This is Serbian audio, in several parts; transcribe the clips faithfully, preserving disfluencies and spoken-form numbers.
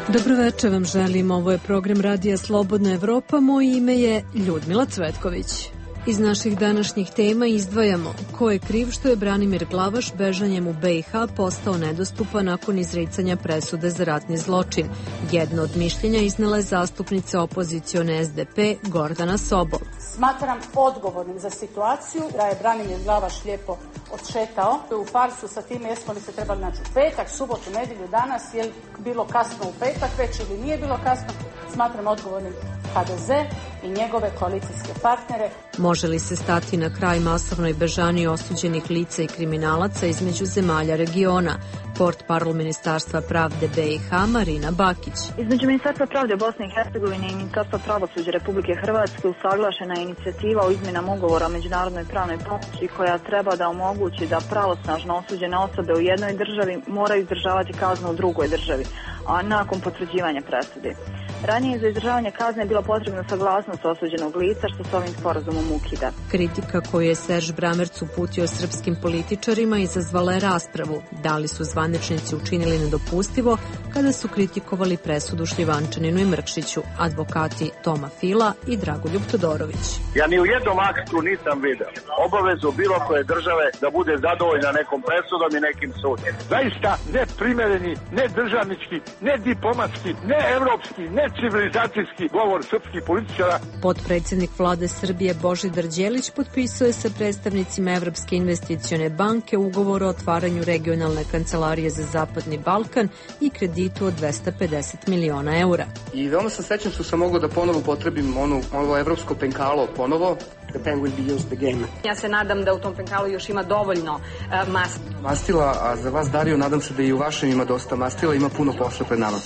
Dobro večer vam želim, ovo je program Radija Slobodna Evropa, moje ime je Ljudmila Cvetković. Iz naših današnjih tema izdvajamo ko je kriv što je Branimir Glavaš bežanjem u be i ha postao nedostupan nakon izricanja presude za ratni zločin. Jedno od mišljenja iznela je zastupnica opozicione es de pe Gordana Sobol. Smatram odgovornim za situaciju da je Branimir Glavaš lijepo odšetao u farsu sa time jesmo li se trebali naći u petak, subotu, nedjelju, danas, je li bilo kasno u petak već ili nije bilo kasno. Smatram odgovornim ha de ze i njegove koalicijske partnere. Može li se stati na kraj masovnoj bežaniji osuđenih lica i kriminalaca između zemalja regiona? Portparol Ministarstva pravde be i ha Marina Bakić. Između Ministarstva pravde Bosne i Hercegovine i Ministarstva pravosuđa Republike Hrvatske usaglašena je inicijativa o izmjenama ugovora o međunarodnoj pravnoj pomoći koja treba da omogući da pravosnažno osuđene osobe u jednoj državi moraju izdržavati kaznu u drugoj državi, a nakon potvrđivanja presude. Ranije za izdržavanje kazne je bila potrebna saglasnost osuđenog lica, što se ovim sporazumom ukida. Kritika koju je Serž Bramerc uputio srpskim političarima izazvala je raspravu. Da li su zvaničnici učinili nedopustivo kada su kritikovali presudu Šljivančaninu i Mrkšiću, advokati Toma Fila i Dragoljub Todorović. Ja ni u jednom aktu nisam vidio obavezu bilo koje države da bude zadovoljna nekom presudom i nekim sudom. Zaista neprimereni, ne državnički, ne diplomatski, ne evropski, ne civilizacijski govor srpskih političara. Potpredsjednik vlade Srbije Božidar Đelić potpisao je sa predstavnicima Evropske investicione banke ugovor o otvaranju regionalne kancelarije za Zapadni Balkan i kreditu od dvesta pedeset miliona eura. I veoma sam srećan što sam mogao da ponovo potrebim ono, ono evropsko penkalo ponovo. The pen will be used again. Ja se nadam da u tom penkalu još ima dovoljno uh, mastila. Mastila, a za vas, Dario, nadam se da i u vašem ima dosta mastila, ima puno posla pred nama.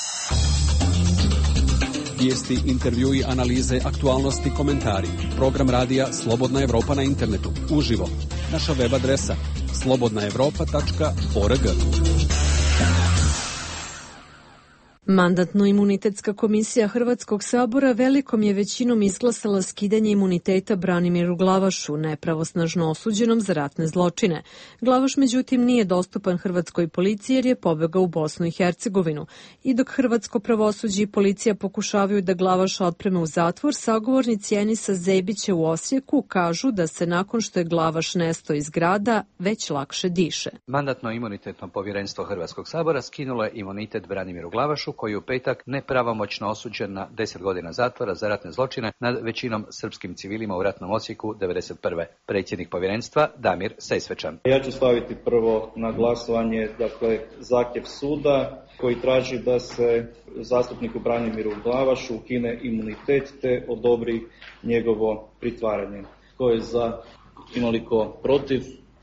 Vijesti, intervjui, analize, aktualnosti, komentari. Program radija Slobodna Evropa na internetu. Uživo. Naša web adresa slobodna evropa tačka org. Mandatno-imunitetska komisija Hrvatskog sabora velikom je većinom izglasala skidanje imuniteta Branimiru Glavašu, nepravosnažno osuđenom za ratne zločine. Glavaš međutim nije dostupan hrvatskoj policiji jer je pobegao u Bosnu i Hercegovinu. I dok hrvatsko pravosuđe i policija pokušavaju da Glavaša otpreme u zatvor, sagovornici Enisa Zebića u Osijeku kažu da se nakon što je Glavaš nestao iz grada već lakše diše. Mandatno-imunitetno povjerenstvo Hrvatskog sabora skinulo je imunitet Branimiru Glavašu, koji je u petak nepravomoćno osuđen na deset godina zatvora za ratne zločine nad većinom srpskim civilima u ratnom Osijeku devedeset prve. Predsjednik povjerenstva Damir Sesvečan. Ja ću staviti prvo na glasovanje, dakle, zahtjev suda koji traži da se zastupniku Branimiru Glavašu ukine imunitet te odobri njegovo pritvaranje. Tko je za? Imoliko protiv?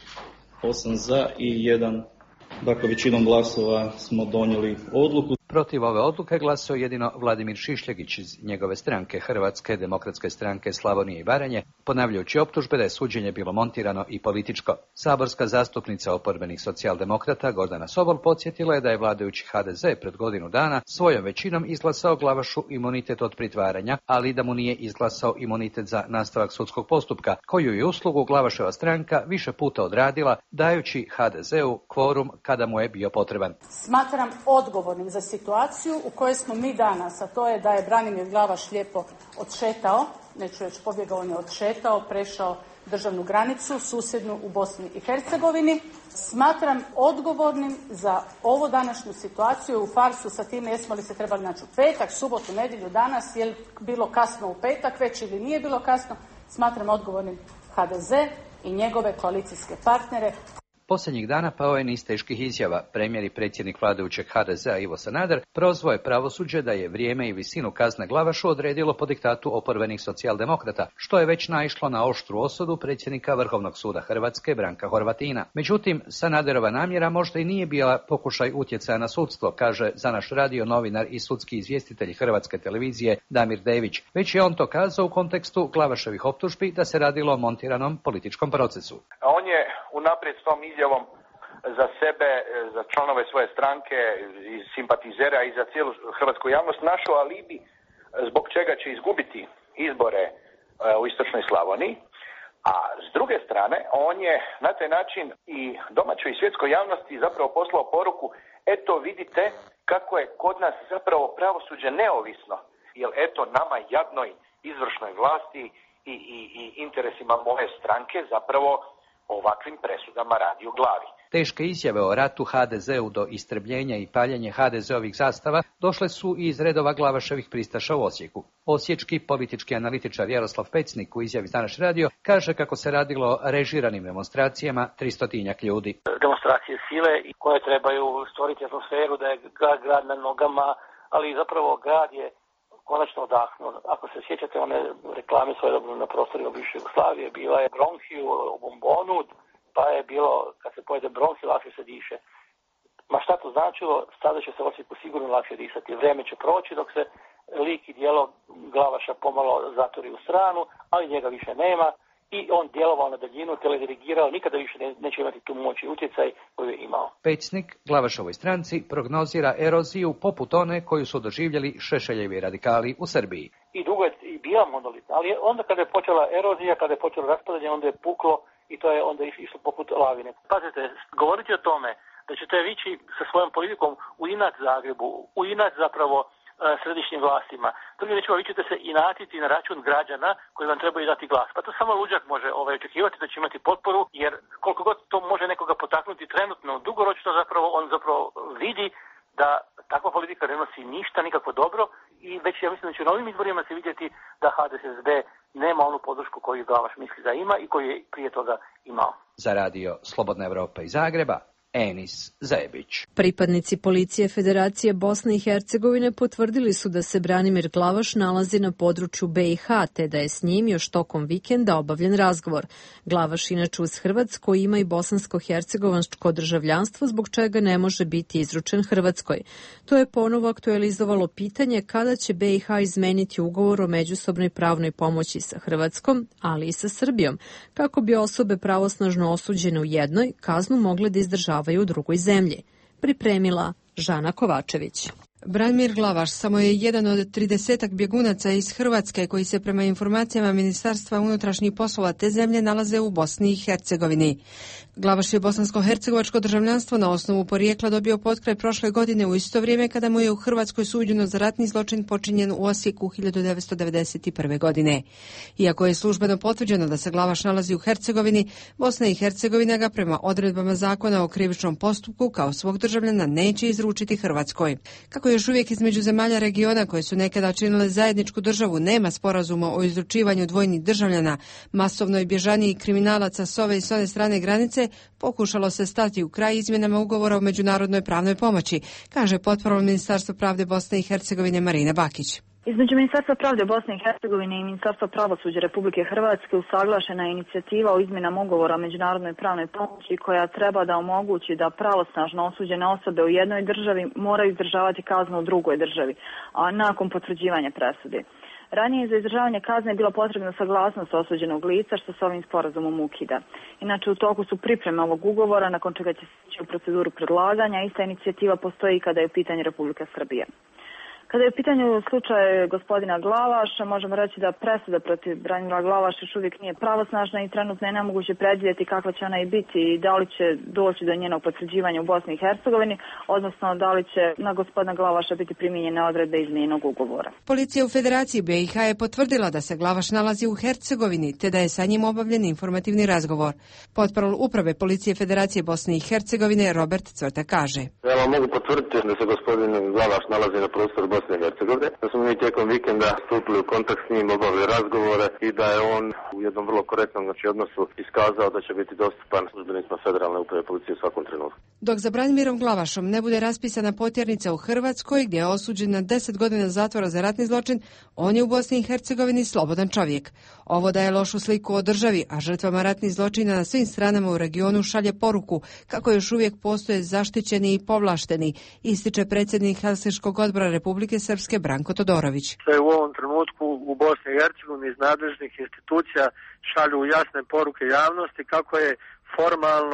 Osam za i jedan. Dakle, većinom glasova smo donijeli odluku. Protiv ove odluke glasao jedino Vladimir Šišljegić iz njegove stranke, Hrvatske demokratske stranke Slavonije i Baranje, ponavljajući optužbe da je suđenje bilo montirano i političko. Saborska zastupnica oporbenih socijaldemokrata Gordana Sobol podsjetila je da je vladajući ha de ze pred godinu dana svojom većinom izglasao Glavašu imunitet od pritvaranja, ali da mu nije izglasao imunitet za nastavak sudskog postupka, koju je uslugu Glavaševa stranka više puta odradila, dajući ha de zeu kvorum kada mu je bio potreban. Smatram odgovornim za situaciju u kojoj smo mi danas, a to je da je Branimir Glavaš lijepo odšetao, neću reći pobjegao, on je odšetao, prešao državnu granicu susjednu u Bosni i Hercegovini. Smatram odgovornim za ovu današnju situaciju u farsu sa time jesmo li se trebali naći u petak, subotu, nedjelju, danas, je li bilo kasno u petak već ili nije bilo kasno. Smatram odgovornim ha de ze i njegove koalicijske partnere. Posljednjih dana pao je niz teških izjava. Premijer i predsjednik vladajućeg ha de zea Ivo Sanader prozvao je pravosuđe da je vrijeme i visinu kazne Glavašu odredilo po diktatu oporbenih socijaldemokrata, što je već naišlo na oštru osudu predsjednika Vrhovnog suda Hrvatske Branka Horvatina. Međutim, Sanaderova namjera možda i nije bila pokušaj utjecaja na sudstvo, kaže za naš radio novinar i sudski izvjestitelj Hrvatske televizije Damir Dević. Već je on to kazao u kontekstu Glavaševih optužbi da se radilo o montiranom političkom procesu. On je unaprijed s tom izjavom za sebe, za članove svoje stranke i simpatizera i za cijelu hrvatsku javnost našao alibi zbog čega će izgubiti izbore u istočnoj Slavoniji. A s druge strane, on je na taj način i domaćoj i svjetskoj javnosti zapravo poslao poruku, eto vidite kako je kod nas zapravo pravosuđe neovisno, jer eto nama jadnoj izvršnoj vlasti i, i, i interesima moje stranke zapravo ovakvim presudama radi u glavi. Teške izjave o ratu ha de zeu do istrebljenja i paljenja ha de zeovih zastava došle su iz redova Glavaševih pristaša u Osijeku. Osječki politički analitičar Jaroslav Pecnik u izjavi za naš radio kaže kako se radilo o režiranim demonstracijama tristotinjak ljudi. Demonstracije sile koje trebaju stvoriti atmosferu da je grad, grad na nogama, ali zapravo grad je konačno odahnuo. Ako se sjećate one reklame svojedobno na prostorima bivše Jugoslavije, bila je bronhiju u bombonu, pa je bilo, kad se pojede bronhi, lakše se diše. Ma šta to značilo? Sada će se Osijeku sigurno lakše disati. Vrijeme će proći dok se lik i dijelo Glavaša pomalo zatori u stranu, ali njega više nema i on djelovao na daljinu, teledirigirao, nikada više ne, neće imati tu moć i utjecaj koju je imao. Pecnik Glavašovoj stranci prognozira eroziju poput one koju su doživjeli Šešeljevi radikali u Srbiji. I dugo je i bila monolitna, ali onda kada je počela erozija, kada je počelo raspadanje, onda je puklo i to je onda išlo poput lavine. Pazite, govoriti o tome da ćete vići sa svojom politikom u inat Zagrebu, u inat zapravo središnjim vlastima. Drugim riječima, vi ćete se inatiti na račun građana koji vam trebaju dati glas. Pa to samo luđak može ovaj, očekivati da će imati potporu, jer koliko god to može nekoga potaknuti trenutno, dugoročno zapravo on zapravo vidi da takva politika ne nosi ništa, nikako dobro i već ja mislim da će na ovim izborima se vidjeti da ha de es be nema onu podršku koju Glavaš misli da ima i koju je prije toga imao. Za radio Slobodna Evropa iz Zagreba, Enis Zajebić. Pripadnici policije Federacije Bosne i Hercegovine potvrdili su da se Branimir Glavaš nalazi na području be i ha, te da je s njim još tokom vikenda obavljen razgovor. Glavaš inače uz Hrvatsko ima i bosansko-hercegovačko državljanstvo, zbog čega ne može biti izručen Hrvatskoj. To je ponovo aktualizovalo pitanje kada će be i ha izmeniti ugovor o međusobnoj pravnoj pomoći sa Hrvatskom, ali i sa Srbijom, kako bi osobe pravosnažno osuđene u jednoj kaznu mogle da izdržavaju u drugoj zemlji. Pripremila Žana Kovačević. Branimir Glavaš samo je jedan od tridesetak bjegunaca iz Hrvatske koji se prema informacijama Ministarstva unutrašnjih poslova te zemlje nalaze u Bosni i Hercegovini. Glavaš je bosansko-hercegovačko državljanstvo na osnovu porijekla dobio potkraj prošle godine u isto vrijeme kada mu je u Hrvatskoj suđeno za ratni zločin počinjen u Osijeku hiljadu devetsto devedeset prve. godine. Iako je službeno potvrđeno da se Glavaš nalazi u Hercegovini, Bosna i Hercegovina ga prema odredbama zakona o krivičnom postupku kao svog državljana neće izručiti Hrvatskoj. Kako još uvijek između zemalja regiona koje su nekada činile zajedničku državu nema sporazuma o izručivanju dvojnih državljana, masovnoj bježaniji kriminalaca s ove i s one strane granice, pokušalo se stati u kraj izmjenama ugovora o međunarodnoj pravnoj pomoći, kaže potporol Ministarstva pravde Bosne i Hercegovine Marina Bakić. Između Ministarstva pravde Bosne i Hercegovine i Ministarstva pravosuđa Republike Hrvatske usaglašena je inicijativa o izmjenama ugovora o međunarodnoj pravnoj pomoći koja treba da omogući da pravosnažno osuđene osobe u jednoj državi moraju izdržavati kaznu u drugoj državi, a nakon potvrđivanja presude. Ranije za izdržavanje kazne je bila potrebna saglasnost osuđenog lica što se ovim sporazumom ukida. Inače u toku su pripreme ovog ugovora nakon čega će se ići u proceduru predlaganja. Ista inicijativa postoji i kada je u pitanju Republika Srbija. Kada je u pitanju slučaj gospodina Glavaša, možemo reći da presuda protiv Branimira Glavaša još uvijek nije pravosnažna i trenutno je nemoguće predvidjeti kakva će ona i biti i da li će doći do njenog potvrđivanja u Bosni i Hercegovini, odnosno da li će na gospodina Glavaša biti primijenjene odredbe iz njenog ugovora. Policija u Federaciji be i ha je potvrdila da se Glavaš nalazi u Hercegovini, te da je sa njim obavljen informativni razgovor. Potporol Uprave Policije Federacije Bosne i Hercegovine Robert Cvrta kaže: Ja vam mogu potvrditi da se gospodin Glavaš nalazi na prostoru Bosne i Hercegovine, da smo mi tijekom vikenda stupili u kontakt s njim, obavili razgovore i da je on u jednom vrlo korektnom znači, odnosu iskazao da će biti dostupan službenicima Federalne uprave policije u svakom trenutku. Dok za Branimirom Glavašom ne bude raspisana potjernica u Hrvatskoj gdje je osuđen na deset godina zatvora za ratni zločin, on je u Bosni i Hercegovini slobodan čovjek. Ovo daje lošu sliku o državi, a žrtvama ratnih zločina na svim stranama u regionu šalje poruku kako još uvijek postoje zaštićeni i povlašteni, ističe predsjednik Helsinškog odbora Republike Srpske Branko Todorović. Sve u ovom trenutku u Bosni i Hercegovini iz nadležnih institucija šalju jasne poruke javnosti kako je formalno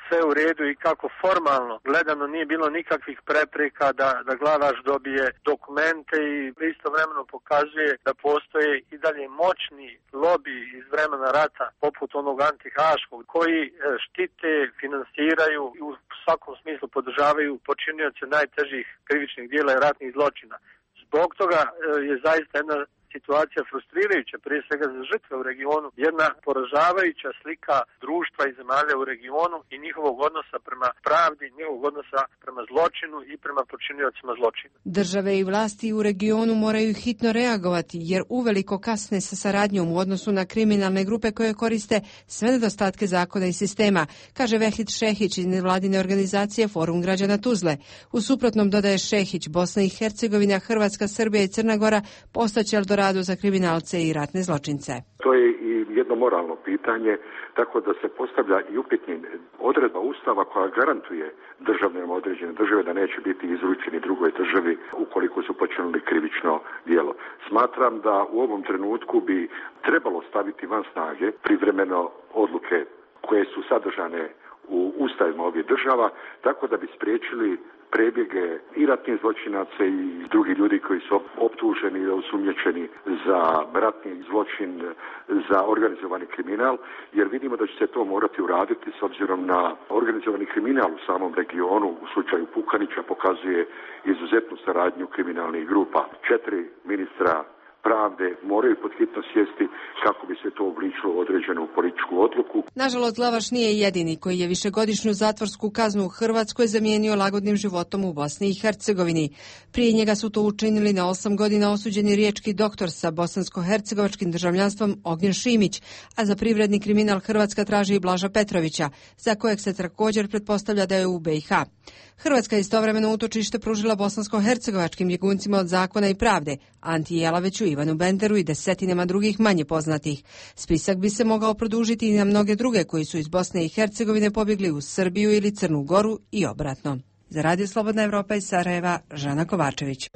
sve u redu i kako formalno gledano nije bilo nikakvih prepreka da, da Glavaš dobije dokumente i istovremeno pokazuje da postoje i dalje moćni lobi iz vremena rata poput onog antihaškog koji štite, finansiraju i u svakom smislu podržavaju počinioce najtežih krivičnih djela i ratnih zločina. Zbog toga je zaista jedna situacija frustrirajuća, prije svega za žrtve u regionu, jedna poražavajuća slika društva i zemalja u regionu i njihovog odnosa prema pravdi, njihovog odnosa prema zločinu i prema počiniocima zločina. Države i vlasti u regionu moraju hitno reagovati jer uveliko kasne sa saradnjom u odnosu na kriminalne grupe koje koriste sve nedostatke zakona i sistema, kaže Vehid Šehić iz nevladine organizacije Forum građana Tuzle. U suprotnom, dodaje Šehić, Bosna i Hercegovina, Hrvatska, Srbija i Crna Gora postaće Eldorado za kriminalce i ratne zločince. To je i jedno moralno pitanje, tako da se postavlja i upitnim odredba Ustava koja garantuje državljanima određene države da neće biti izručeni drugoj državi ukoliko su počinili krivično djelo. Smatram da u ovom trenutku bi trebalo staviti van snage privremeno odluke koje su sadržane u ustavima ovih država, tako da bi spriječili prebjege i ratnih zločinaca i drugi ljudi koji su optuženi i osumnjičeni za ratni zločin, za organizovani kriminal, jer vidimo da će se to morati uraditi s obzirom na organizovani kriminal u samom regionu. U slučaju Pukanića pokazuje izuzetnu saradnju kriminalnih grupa. Četiri ministra pravde moraju pod hitno sjesti kako bi se to obličilo u određenu političku odluku. Nažalost, Glavaš nije jedini koji je višegodišnju zatvorsku kaznu u Hrvatskoj zamijenio lagodnim životom u Bosni i Hercegovini. Prije njega su to učinili na osam godina osuđeni riječki doktor sa bosansko-hercegovačkim državljanstvom Ognjen Šimić, a za privredni kriminal Hrvatska traži i Blaža Petrovića, za kojeg se također pretpostavlja da je u be i ha. Hrvatska je istovremeno utočište pružila bosansko-hercegovačkim bjeguncima od zakona i pravde, Anti Jelaviću, Ivanu Benderu i desetinama drugih manje poznatih. Spisak bi se mogao produžiti i na mnoge druge koji su iz Bosne i Hercegovine pobjegli u Srbiju ili Crnu Goru i obratno. Za Radio Slobodna Evropa iz Sarajeva, Žana Kovačević.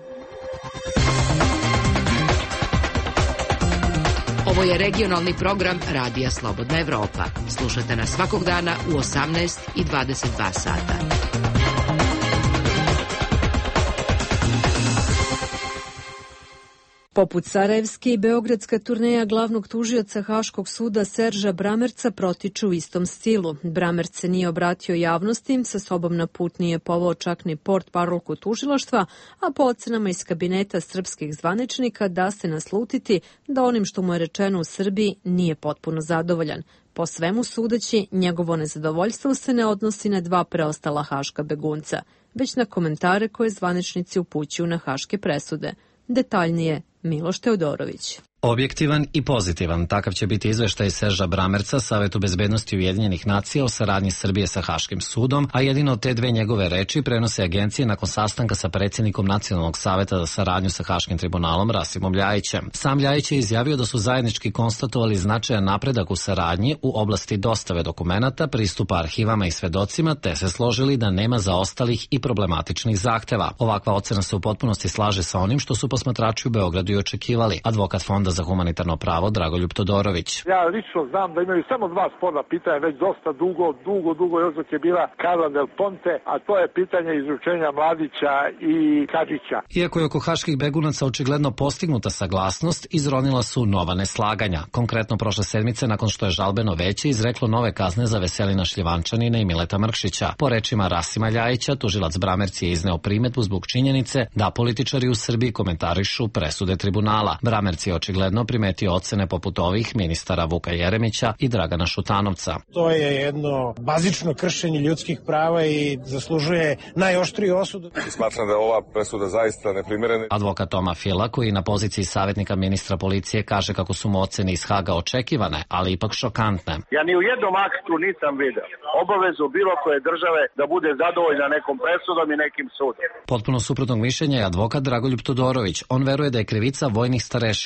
Ovo je regionalni program Radija Slobodna Evropa. Slušajte nas svakog dana u osamnaest i dvadeset dva sata. Poput sarajevske i beogradska turneja glavnog tužioca Haškog suda Serža Bramerca protiču u istom stilu. Bramerc se nije obratio javnosti, sa sobom na put nije povao čak ni port parolku tužilaštva, a po ocenama iz kabineta srpskih zvaničnika da se naslutiti da onim što mu je rečeno u Srbiji nije potpuno zadovoljan. Po svemu sudeći, njegovo nezadovoljstvo se ne odnosi na dva preostala haška begunca, već na komentare koje zvaničnici upućuju na haške presude. Detaljnije Miloš Teodorović. Objektivan i pozitivan, takav će biti izveštaj Serža Bramerca, Savetu bezbednosti Ujedinjenih nacija o saradnji Srbije sa Haškim sudom, a jedino te dve njegove reči prenose agencije nakon sastanka sa predsjednikom Nacionalnog saveta za saradnju sa Haškim tribunalom Rasimom Ljajićem. Sam Ljajić je izjavio da su zajednički konstatovali značajan napredak u saradnji u oblasti dostave dokumenata, pristupa arhivama i svedocima, te se složili da nema zaostalih i problematičnih zahteva. Ovakva ocena se u potpunosti slaže sa onim što su posmatrači u Beogradu i očekivali. Advokat Fonda za humanitarno pravo Dragoljub Todorović. Ja lično znam da imaju samo dva sporna pitanja, već dosta dugo, dugo, dugo još dok je bila Carla Del Ponte, a to je pitanje izručenja Mladića i Kadžića. Iako je oko haških begunaca očigledno postignuta saglasnost, izronila su nova neslaganja. Konkretno prošle sedmice, nakon što je žalbeno veće izreklo nove kazne za Veselina Šljivančanina i Mileta Mrkšića. Po rečima Rasima Ljajića, tužilac Bramerc je izneo primedbu zbog činjenice da političari u Srbiji komentarišu presude tribunala. Bramerc je očigledno primetio ocene poput ovih ministara Vuka Jeremića i Dragana Šutanovca. To je jedno bazično kršenje ljudskih prava i zaslužuje najoštriju osudu. Smatram da je ova presuda zaista neprimerena. Advokat Toma Fila, koji na poziciji savjetnika ministra policije, kaže kako su mu ocene iz Haga očekivane, ali ipak šokantne. Ja ni u jednom aktu nisam vidio obavezu bilo koje države da bude zadovoljna nekom presudom i nekim sudom. Potpuno suprotnog mišljenja je advokat Dragoljub Todorović. On veruje da je krivica vojnih starešina poput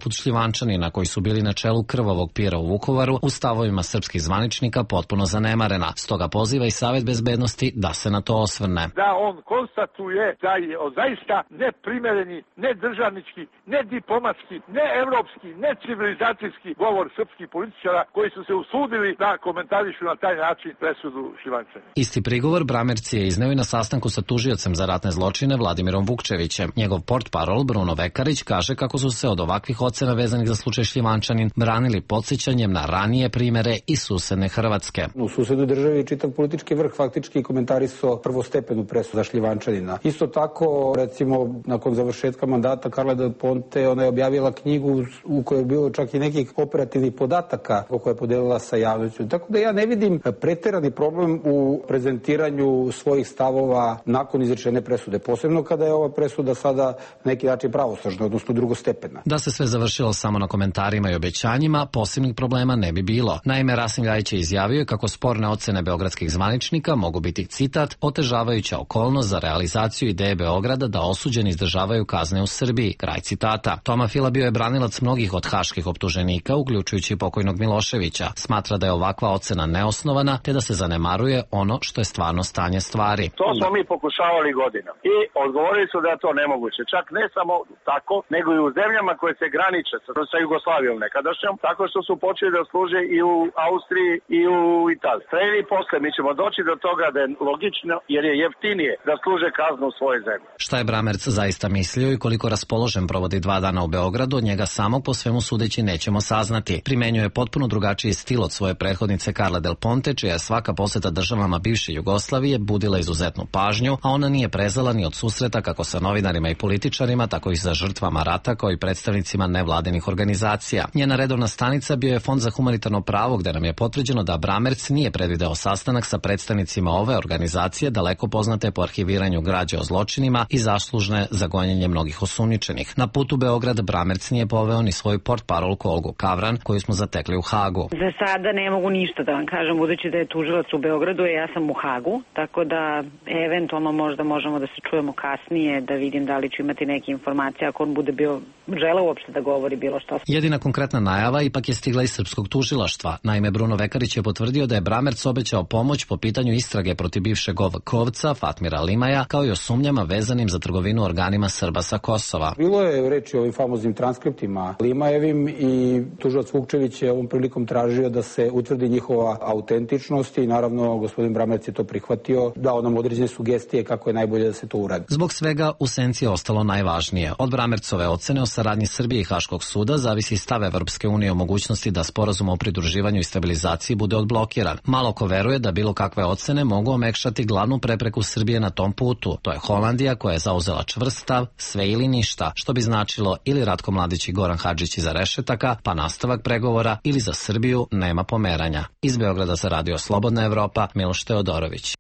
poput Šljivančanina koji su bili na čelu krvavog pira u Vukovaru u stavovima srpskih zvaničnika potpuno zanemarena. Stoga poziva i Savet bezbednosti da se na to osvrne. Da on konstatuje da je zaista neprimereni, ne državnički, ne diplomatski, ne evropski, ne civilizacijski govor srpskih političara koji su se usudili da komentarišu na taj način presudu Šljivančanina. Isti prigovor Bramerc je izneo i na sastanku sa tužiocem za ratne zločine Vladimirom Vukčevićem. Njegov portparol Bruno Vekarić kaže kako su se od ovakvih ocena vezanih za slučaj Šljivančanin branili podsjećanjem na ranije primere i susedne Hrvatske. U susednoj državi čitav politički vrh faktički komentarisao prvostepenu presudu za Šljivančanina. Isto tako, recimo, nakon završetka mandata Carla Del Ponte, ona je objavila knjigu u kojoj je bilo čak i nekih operativnih podataka koje je podelila sa javnošću. Tako da ja ne vidim preterani problem u prezentiranju svojih stavova nakon izrečene presude. Posebno kada je ova presuda sada na neki način pravosnažna, odnosno drugostepena. Da se sve završilo samo na komentarima i obećanjima, posebnih problema ne bi bilo. Naime, Rasim Ljajić je izjavio kako sporne ocene beogradskih zvaničnika mogu biti, citat, otežavajuća okolnost za realizaciju ideje Beograda da osuđeni izdržavaju kazne u Srbiji. Kraj citata. Toma Fila bio je branilac mnogih od haških optuženika, uključujući pokojnog Miloševića. Smatra da je ovakva ocena neosnovana, te da se zanemaruje ono što je stvarno stanje stvari. To smo mi pokušavali godina i odgovorili su da je to nemoguće. Čak ne samo tako, nego i u zemljama koje se graniče sa Jugoslavijom nekadašnjom, tako što su počeli da služe i u Austriji i u Italiji. Prije i posle mi ćemo doći do toga da je logično, jer je jeftinije da služe kaznu u svojoj zemlji. Šta je Bramerc zaista mislio i koliko raspoložen provodi dva dana u Beogradu, od njega samog po svemu sudeći nećemo saznati. Primenjuje potpuno drugačiji stil od svoje prethodnice Carla Del Ponte, čija je svaka poseta državama bivše Jugoslavije budila izuzetnu pažnju, a ona nije prezala ni od susreta kako sa novinarima i političarima, tako i sa žrtvama rata, kao i predstavnicima nevladinih organizacija. Njena redovna stanica bio je Fond za humanitarno pravo, gde nam je potvrđeno da Bramerc nije predvideo sastanak sa predstavnicima ove organizacije, daleko poznate po arhiviranju građe o zločinima i zaslužne za gonjenje mnogih osumnjičenih. Na putu u Beograd Bramerc nije poveo ni svoju portparolku Olgu Kavran, koju smo zatekli u Hagu. Za sada ne mogu ništa da vam kažem, budući da je tužilac u Beogradu, a ja sam u Hagu, tako da eventualno možda možemo da se čujemo kasnije, da vidim da li ću imati neke informacije, ako on bude bio želeo uopšte da govori bilo što. Jedina konkretna najava ipak je stigla iz srpskog tužilaštva. Naime, Bruno Vekarić je potvrdio da je Bramerc obećao pomoć po pitanju istrage protiv bivšeg O V K-ovca Fatmira Limaja, kao i o sumnjama vezanim za trgovinu organima Srba sa Kosova. Bilo je reči o ovim famoznim transkriptima Limajevim i tužilac Vukčević je ovom prilikom tražio da se utvrdi njihova autentičnost i naravno gospodin Bramerc je to prihvatio, dao nam određene sugestije kako je najbolje da se to uradi. Zbog svega u senci je ostalo najvažnije. Od Bramercove ocene o saradnji Srbije i Haškog suda zavisi stav Evropske unije o mogućnosti da sporazum o pridruživanju i stabilizaciji bude odblokiran. Malo ko veruje da bilo kakve ocene mogu omekšati glavnu prepreku Srbije na tom putu. To je Holandija, koja je zauzela čvrst stav sve ili ništa, što bi značilo ili Ratko Mladić i Goran Hadžić iza rešetaka, pa nastavak pregovora, ili za Srbiju nema pomeranja. Iz Beograda za Radio Slobodna Evropa, Miloš Teodorović.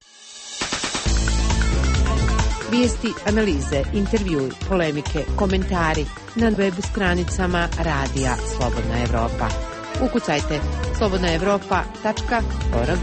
Vijesti, analize, intervjui, polemike, komentari na web stranicama Radija Slobodna Evropa. Ukucajte slobodna evropa tačka org.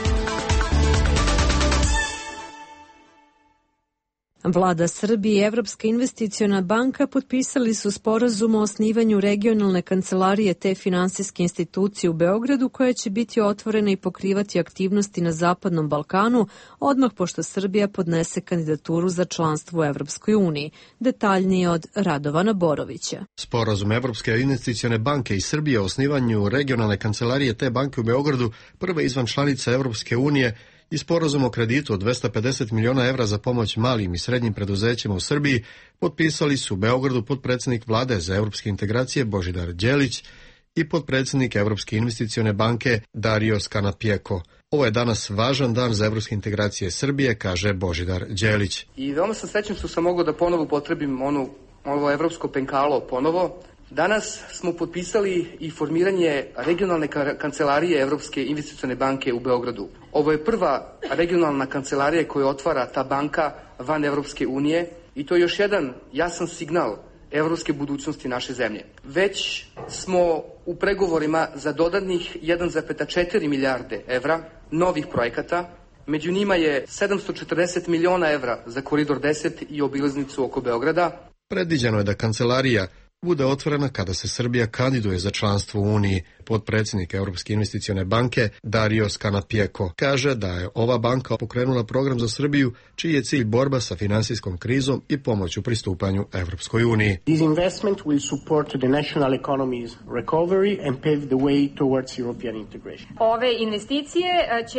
Vlada Srbije i Evropska investiciona banka potpisali su sporazum o osnivanju regionalne kancelarije te finansijske institucije u Beogradu, koja će biti otvorena i pokrivati aktivnosti na Zapadnom Balkanu odmah pošto Srbija podnese kandidaturu za članstvo u Evropskoj uniji. Detaljnije od Radovana Borovića. Sporazum Evropske investicione banke i Srbije o osnivanju regionalne kancelarije te banke u Beogradu, prve izvan članica Evropske unije, i sporazum o kreditu od dvesta pedeset miliona evra za pomoć malim i srednjim preduzećima u Srbiji potpisali su u Beogradu potpredsednik Vlade za evropske integracije Božidar Đelić i potpredsednik Evropske investicione banke Dario Skanapjeko. Ovo je danas važan dan za evropske integracije Srbije, kaže Božidar Đelić. I veoma sam srećan što sam mogao da ponovo potrebim onu, ovo evropsko penkalo ponovo. Danas smo potpisali i formiranje regionalne kancelarije Evropske investicione banke u Beogradu. Ovo je prva regionalna kancelarija koju otvara ta banka van Evropske unije i to je još jedan jasan signal evropske budućnosti naše zemlje. Već smo u pregovorima za dodatnih jedan zarez četiri milijarde evra novih projekata. Među njima je sedamsto četrdeset miliona evra za Koridor deset i obilaznicu oko Beograda. Predviđeno je da kancelarija bude otvorena kada se Srbija kandiduje za članstvo u Uniji. Potpredsjednik Europske investicione banke Dario Scanapieco kaže da je ova banka pokrenula program za Srbiju čiji je cilj borba sa finansijskom krizom i pomoć u pristupanju Evropskoj uniji. This investment will support the national economy's recovery and pave the way towards European integration. Ove investicije će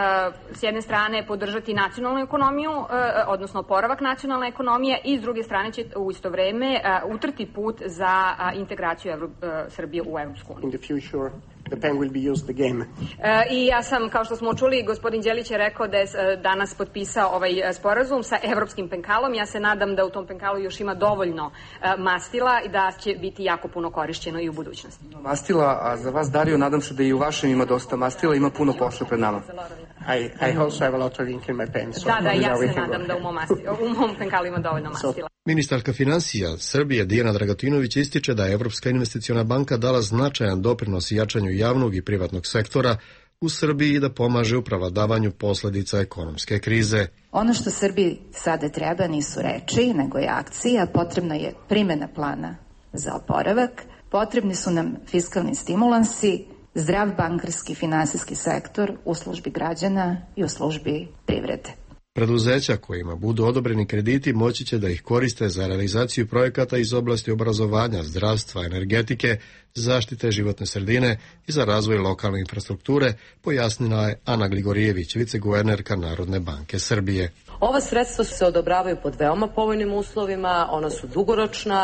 s jedne strane podržati nacionalnu ekonomiju, odnosno oporavak nacionalne ekonomije, i s druge strane će u isto vreme utrti put za integraciju Evro, Srbije u Evropsku uniju. In the future, the pen will be used again. I ja sam, kao što smo čuli, gospodin Đelić je rekao da je danas potpisao ovaj sporazum sa evropskim penkalom. Ja se nadam da u tom penkalu još ima dovoljno mastila i da će biti jako puno korišćeno i u budućnosti. Mastila, a za vas, Dario, nadam se da i u vašem ima dosta mastila, ima puno posla pred nama. I, I also have a lot of ink in my pen. So da, da, ja se nadam da u mom, masti, u mom penkalu ima dovoljno mastila. Ministarka financija Srbije Dijana Dragotinović ističe da je Evropska investiciona banka dala značajan doprinos jačanju javnog i privatnog sektora u Srbiji i da pomaže u prevladavanju posledica ekonomske krize. Ono što Srbiji sada treba nisu reči, nego je akcija. Potrebna je primjena plana za oporavak, potrebni su nam fiskalni stimulansi, zdrav bankarski finansijski sektor u službi građana i u službi privrede. Preduzeća kojima budu odobreni krediti moći će da ih koriste za realizaciju projekata iz oblasti obrazovanja, zdravstva, energetike, zaštite životne sredine i za razvoj lokalne infrastrukture, pojasnila je Ana Gligorijević, viceguvernerka Narodne banke Srbije. Ova sredstva se odobravaju pod veoma povoljnim uslovima, ona su dugoročna,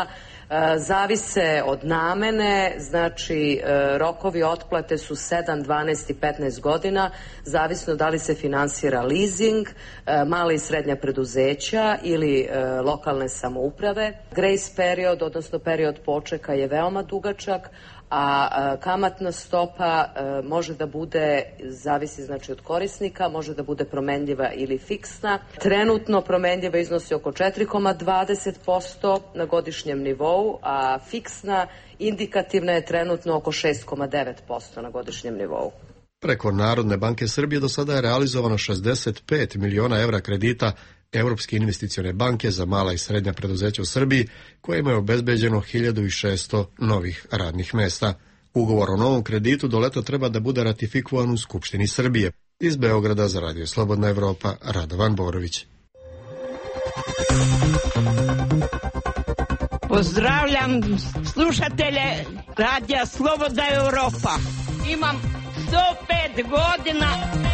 zavise od namene, znači rokovi otplate su sedam, dvanaest i petnaest godina, zavisno da li se finansira leasing, mala i srednja preduzeća ili lokalne samouprave. Grace period, odnosno period počeka, je veoma dugačak, a kamatna stopa može da bude, zavisi znači od korisnika, može da bude promenljiva ili fiksna. Trenutno promenljiva iznosi oko četiri zarez dvadeset posto na godišnjem nivou, a fiksna indikativna je trenutno oko šest zarez devet posto na godišnjem nivou. Preko Narodne banke Srbije do sada je realizovano šezdeset pet miliona evra kredita Europske investicione banke za mala i srednja preduzeća u Srbiji, kojima je obezbeđeno hiljadu šesto novih radnih mesta. Ugovor o novom kreditu do leta treba da bude ratifikovan u Skupštini Srbije. Iz Beograda za Radio Slobodna Evropa, Radovan Borović. Pozdravljam slušatelje Radija Slobodna Evropa. Imam sto pet godina.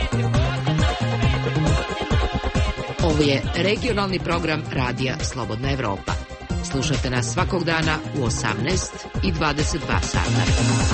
Ovo je regionalni program Radija Slobodna Evropa. Slušajte nas svakog dana u osamnaest i dvadeset dva sata.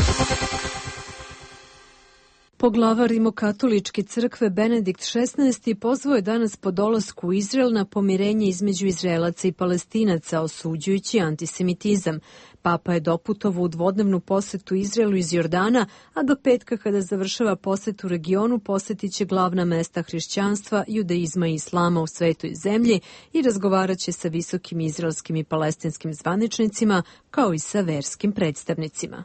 Poglavar Rimokatoličke crkve Benedikt šesnaesti pozvao je danas po dolasku u Izrael na pomirenje između Izraelaca i Palestinaca, osuđujući antisemitizam. Papa je doputovao u dvodnevnu posetu Izraelu iz Jordana, a do petka kada završava posetu regionu posetit će glavna mesta hrišćanstva, judaizma i islama u svetoj zemlji i razgovarat će sa visokim izraelskim i palestinskim zvaničnicima kao i sa verskim predstavnicima.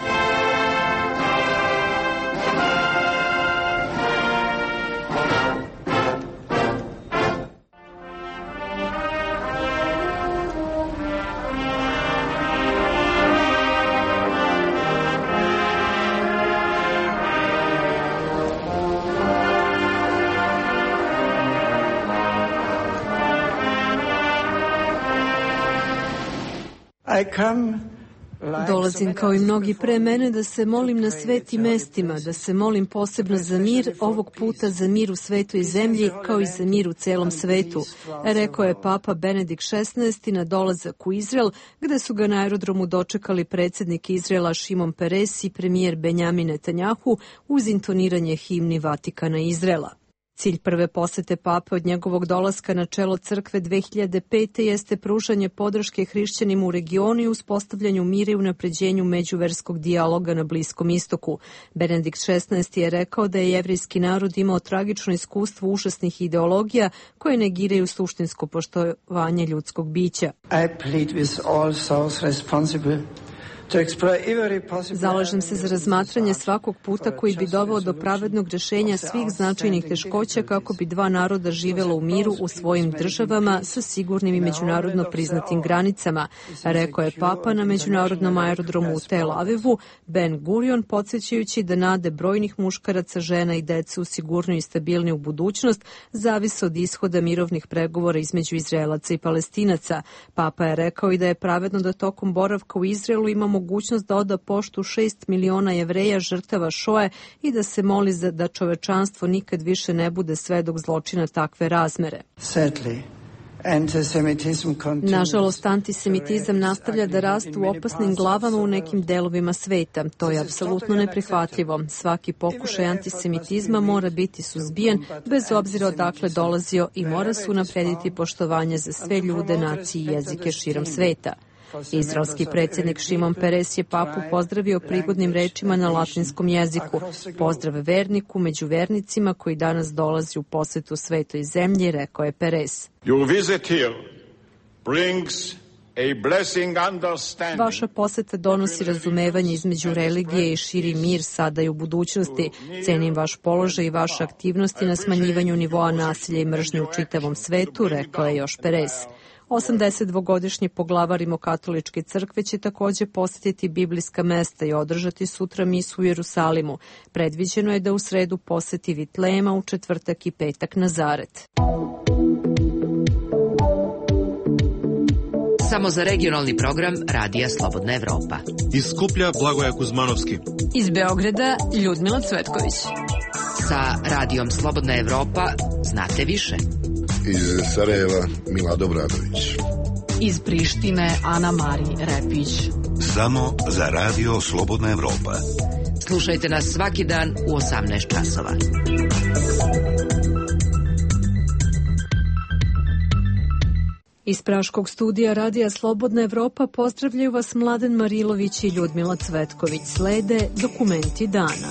Dolazim kao i mnogi pre mene da se molim na svetim mestima, da se molim posebno za mir, ovog puta za mir u svetoj zemlji kao i za mir u celom svetu, rekao je Papa Benedikt šesnaesti na dolazak u Izrael, gde su ga na aerodromu dočekali predsjednik Izraela Šimon Peres i premijer Benjamin Netanjahu uz intoniranje himni Vatikana i Izraela. Cilj prve posete pape od njegovog dolaska na čelo crkve dve hiljade pete jeste pružanje podrške hrišćanima u regionu i uspostavljanju mira i unapređenju međuverskog dijaloga na Bliskom istoku. Benedikt šesnaesti je rekao da je jevrijski narod imao tragično iskustvo užasnih ideologija koje negiraju suštinsko poštovanje ljudskog bića. I plead with all those responsible Zalažem se za razmatranje svakog puta koji bi doveo do pravednog rešenja svih značajnih teškoća kako bi dva naroda živela u miru u svojim državama sa sigurnim i međunarodno priznatim granicama, rekao je Papa na međunarodnom aerodromu u Tel Avivu, Ben Gurion, podsjećajući da nade brojnih muškaraca, žena i dece u sigurniju i stabilniju budućnost zavise od ishoda mirovnih pregovora između Izraelaca i Palestinaca. Papa je rekao i da je pravedno da tokom boravka u Izraelu ima mogućnost da oda poštu šest miliona Jevreja žrtava Šoe i da se moli za da čovečanstvo nikad više ne bude svedok zločina takve razmere. Nažalost, antisemitizam nastavlja da raste u opasnim glavama u nekim delovima sveta. To je apsolutno neprihvatljivo. Svaki pokušaj antisemitizma mora biti suzbijen, bez obzira odakle dolazio, i mora se unaprediti poštovanje za sve ljude, nacije i jezike širom sveta. Izraelski predsjednik Šimon Peres je papu pozdravio prigodnim rečima na latinskom jeziku. Pozdrav verniku među vernicima koji danas dolazi u posetu svetoj zemlji, rekao je Peres. Vaša poseta donosi razumevanje između religije i širi mir sada i u budućnosti. Cenim vaš položaj i vaše aktivnosti na smanjivanju nivoa nasilja i mržnje u čitavom svetu, rekao je još Peres. osamdesetdvogodišnji poglavar Rimokatoličke crkve će takođe posetiti biblijska mesta i održati sutra misu u Jerusalimu. Predviđeno je da u sredu poseti Vitlema, u četvrtak i petak Nazaret. Samo za regionalni program Radija Slobodna Evropa. Iz Skuplja Blagoja Kuzmanovski. Iz Beograda Ljudmila Cvetković. Sa Radijom Slobodna Evropa znate više. Iz Sarajeva Mila Dobradović. Iz Prištine Ana Mari Repić. Samo za Radio Slobodna Evropa. Slušajte nas svaki dan u osamnaest časova. Iz Praškog studija Radija Slobodna Evropa pozdravljaju vas Mladen Marilović i Ljudmila Cvetković. Slede dokumenti dana.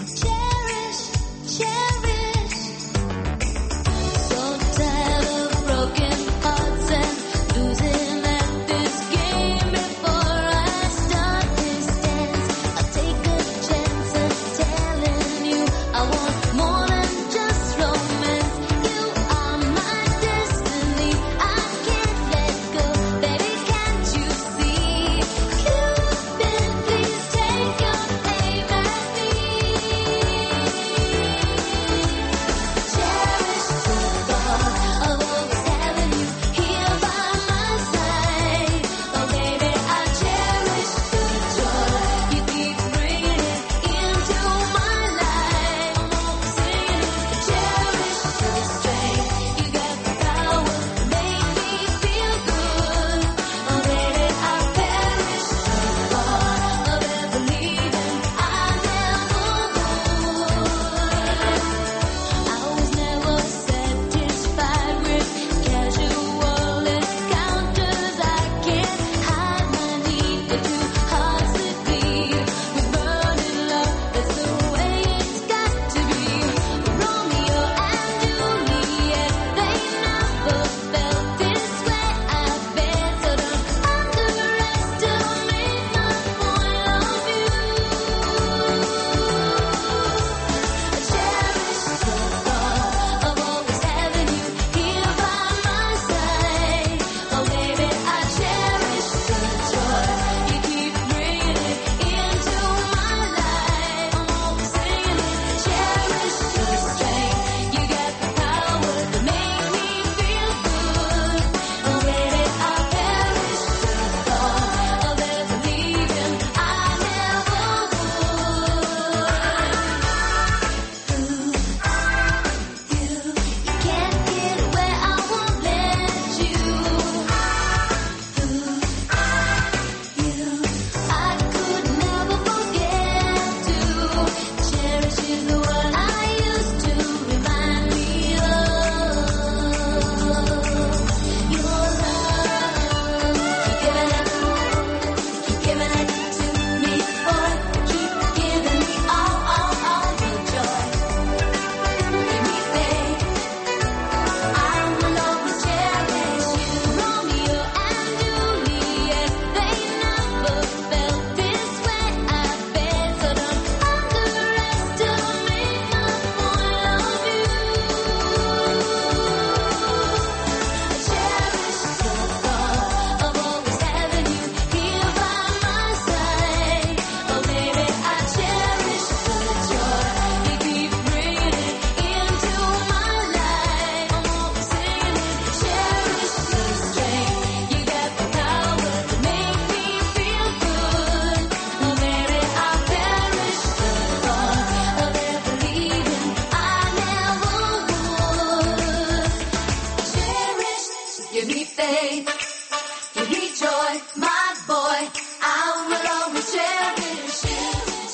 faith. Give me joy, my boy. I will always cherish you.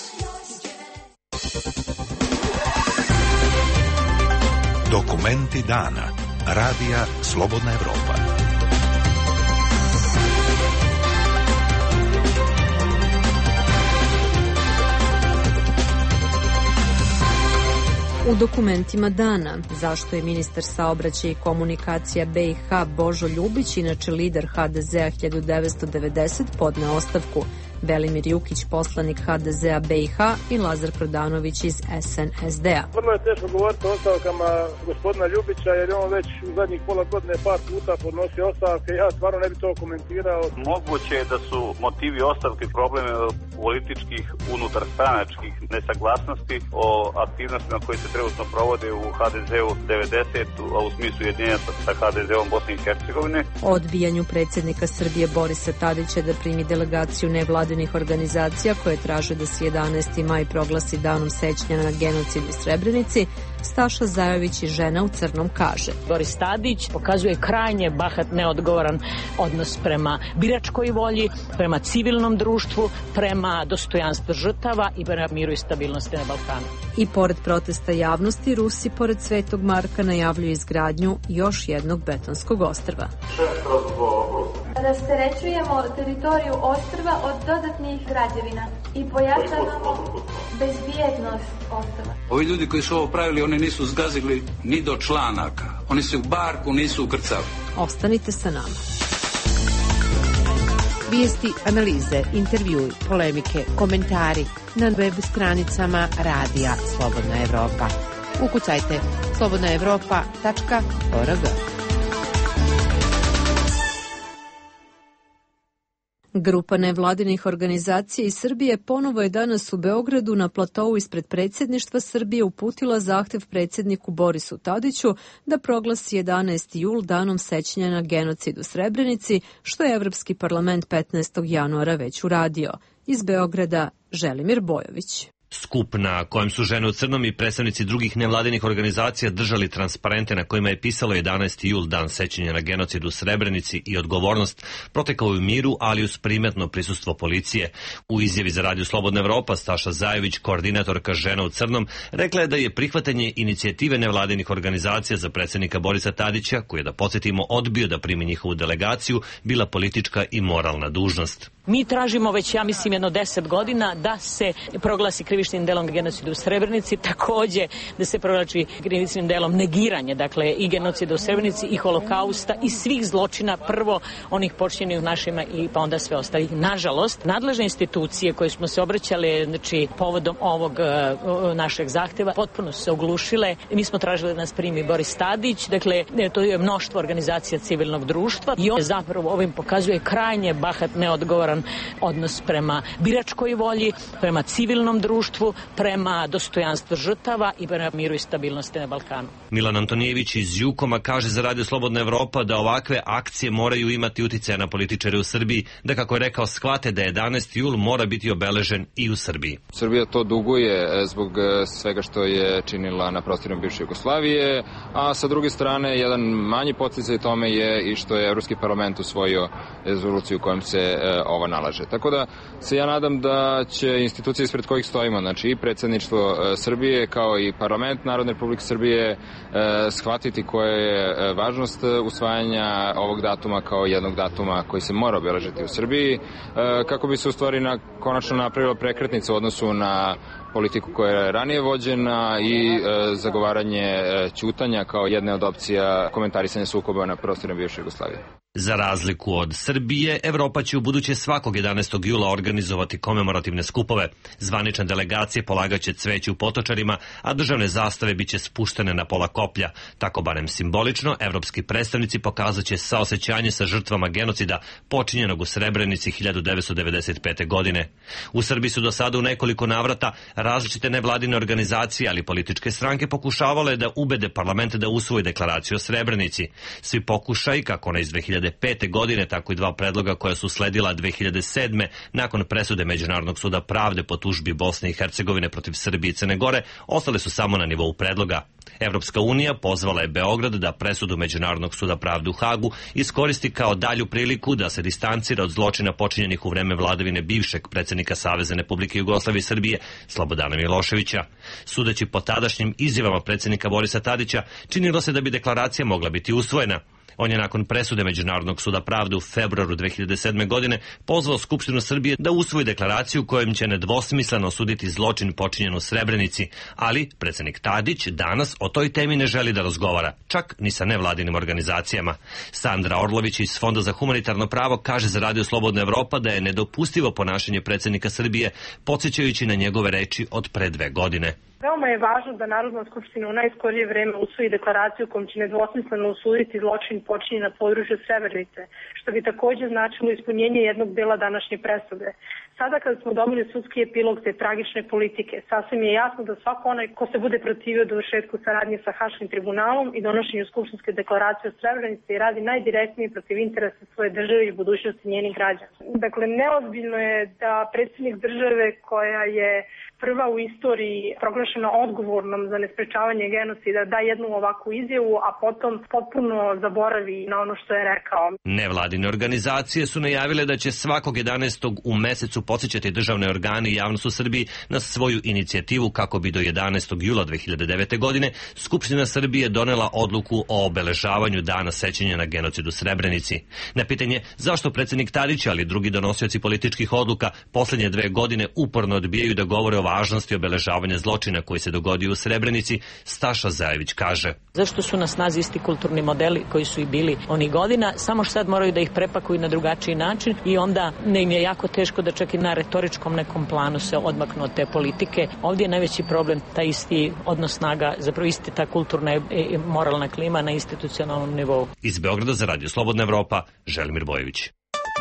Dokumenti dana. Radija Slobodna Evropa. U dokumentima dana, zašto je ministar saobraćaja i komunikacija B i H Božo Ljubić, inače lider H D Z-a hiljadu devetsto devedeset, podneo ostavku, Velimir Jukić, poslanik H D Z-a B i H i Lazar Prodanović iz S N S D-a. Vrlo je teško govoriti o ostavkama gospodina Ljubića, jer je on već u zadnjih pola godine par puta podnosio ostavke. Ja stvarno ne bi to komentirao. Moguće je da su motivi ostavke probleme političkih, unutarstranačkih nesaglasnosti o aktivnostima koje se trenutno provode u H D Z-u devedeset, a u smislu jedinjenja sa H D Z-om Bosne i Hercegovine. O odbijanju predsjednika Srbije Borisa Tadića da primi delegaciju nevladinih organizacija koje traže da se jedanaesti maj proglasi danom sećanja na genocid u Srebrenici, Staša Zajović i Žena u crnom kaže: Boris Tadić pokazuje krajnje bahat, neodgovoran odnos prema biračkoj volji, prema civilnom društvu, prema dostojanstvu žrtava i prema miru i stabilnosti na Balkanu. I pored protesta javnosti, Rusi pored Svetog Marka najavljuju izgradnju još jednog betonskog ostrva. Rasterećujemo teritoriju ostrva od dodatnih građevina i pojačavamo bezbjednost ostrva. Ovi ljudi koji su ovo pravili, oni nisu zgazili ni do članaka. Oni se u barku nisu ukrcali. Ostanite sa nama. Vijesti, analize, intervjui, polemike, komentari na web stranicama Radija Slobodna Evropa. Ukucajte slobodna evropa tačka org. Grupa nevladinih organizacija iz Srbije ponovo je danas u Beogradu na platovu ispred predsjedništva Srbije uputila zahtev predsjedniku Borisu Tadiću da proglasi jedanaesti jul danom sećanja na genocid u Srebrenici, što je Evropski parlament petnaestog januara već uradio. Iz Beograda Želimir Bojović. Skup na kojem su Žene u crnom i predstavnici drugih nevladinih organizacija držali transparente na kojima je pisalo jedanaesti jul, dan sećanja na genocid u Srebrenici i odgovornost, protekao u miru, ali uz primetno prisustvo policije. U izjavi za Radio Slobodna Evropa Staša Zajović, koordinatorka Žena u crnom, rekla je da je prihvatanje inicijative nevladinih organizacija za predsjednika Borisa Tadića, koji je, da podsjetimo, odbio da primi njihovu delegaciju, bila politička i moralna dužnost. Mi tražimo već, ja mislim, jedno deset godina da se proglasi krivičnim delom genocida u Srebrenici, takođe da se proglasi krivičnim delom negiranje, dakle, i genocida u Srebrenici i holokausta i svih zločina, prvo onih počinjenih u našima i pa onda sve ostalih. Nažalost, nadležne institucije koje smo se obraćale, znači, povodom ovog uh, našeg zahteva, potpuno su se oglušile. Mi smo tražili da nas primi Boris Tadić, dakle, to je mnoštvo organizacija civilnog društva i on zapravo ovim pokazuje krajnje bahat, neodgovoran odnos prema biračkoj volji, prema civilnom društvu, prema dostojanstvu žrtava i prema miru i stabilnosti na Balkanu. Milan Antonijević iz Jukoma kaže za Radio Slobodna Evropa da ovakve akcije moraju imati uticaja na političare u Srbiji, da, kako je rekao, shvate da jedanaesti jul mora biti obeležen i u Srbiji. Srbija to duguje zbog svega što je činila na prostorima bivše Jugoslavije, a sa druge strane jedan manji podsticaj tome je i što je Evropski parlament usvojio rezoluciju kojom se ova nalaže. Tako da se ja nadam da će institucije ispred kojih stojimo, znači i predsjedništvo Srbije kao i parlament Narodne Republike Srbije, shvatiti koja je važnost usvajanja ovog datuma kao jednog datuma koji se mora obeležiti u Srbiji, kako bi se u stvari na, konačno napravila prekretnica u odnosu na politiku koja je ranije vođena i e, zagovaranje e, ćutanja kao jedne od opcija komentarisanja sukoba na prostorima bivše Jugoslavije. Za razliku od Srbije, Evropa će u buduće svakog jedanaestog jula organizovati komemorativne skupove. Zvanične delegacije polagaće cveće u Potočarima, a državne zastave biće spuštene na pola koplja. Tako barem simbolično, evropski predstavnici pokazaće saosećanje sa žrtvama genocida počinjenog u Srebrenici hiljadu devetsto devedeset pete. godine. U Srbiji su do sada u nekoliko navrata različite nevladine organizacije, ali političke stranke pokušavale da ubede parlamente da usvoji deklaraciju o Srebrenici. Svi pokušaj, kako ona iz dve hiljade pete. godine, tako i dva predloga koja su sledila dve hiljade sedme. nakon presude Međunarodnog suda pravde po tužbi Bosne i Hercegovine protiv Srbije i Crne Gore, ostale su samo na nivou predloga. Evropska unija pozvala je Beograd da presudu Međunarodnog suda pravde u Hagu iskoristi kao dalju priliku da se distancira od zločina počinjenih u vreme vladavine bivšeg predsjednika Savezne Republike Jugoslavije i Srbije Slobodana Miloševića. Sudeći po tadašnjim izjavama predsjednika Borisa Tadića, činilo se da bi deklaracija mogla biti usvojena. On je nakon presude Međunarodnog suda pravde u februaru dve hiljade sedme. godine pozvao Skupštinu Srbije da usvoji deklaraciju kojom će nedvosmisleno osuditi zločin počinjen u Srebrenici, ali predsjednik Tadić danas o toj temi ne želi da razgovara, čak ni sa nevladinim organizacijama. Sandra Orlović iz Fonda za humanitarno pravo kaže za Radio Slobodna Evropa da je nedopustivo ponašanje predsjednika Srbije, podsjećajući na njegove reči od pre dve godine. Veoma je važno da Narodna skupština u najskorije vreme usvoji deklaraciju kojom će nedvosmisleno osuditi zločin počinjen na području Srebrenice, što bi također značilo ispunjenje jednog dela današnje presude. Sada kada smo dobili sudski epilog te tragične politike, sasvim je jasno da svako onaj ko se bude protivio dovršetku saradnje sa Haškim tribunalom i donošenju skupštinske deklaracije o Srebrenici radi najdirektnije protiv interesa svoje države i budućnosti njenih građana. Dakle, neozbiljno je da predsjednik države koja je prva u istoriji proglašena odgovornom za nesprečavanje genocida da jednu ovakvu izjavu, a potom potpuno zaboravi na ono što je rekao. Nevladine organizacije su najavile da će svakog jedanaestog u mesecu podsjećati državne organe i javnost u Srbiji na svoju inicijativu kako bi do jedanaestog jula dve hiljade devete. godine Skupština Srbije donela odluku o obeležavanju dana sećanja na genocid u Srebrenici. Na pitanje zašto predsjednik Tadić, ali i drugi donosioci političkih odluka posljednje dve godine uporno odbijaju da govore o važnosti obeležavanja zločina koji se dogodio u Srebrenici, Staša Zajević kaže: Zašto su na snazi isti kulturni modeli koji su i bili onih godina, samo što sad moraju da ih prepakuju na drugačiji način i onda ne im je jako teško da čak i na retoričkom nekom planu se odmaknu od te politike. Ovdje je najveći problem taj isti odnos snaga, zapravo isti ta kulturna i moralna klima na institucionalnom nivou. Iz Beograda za Radio Slobodna Evropa, Želimir Bojević.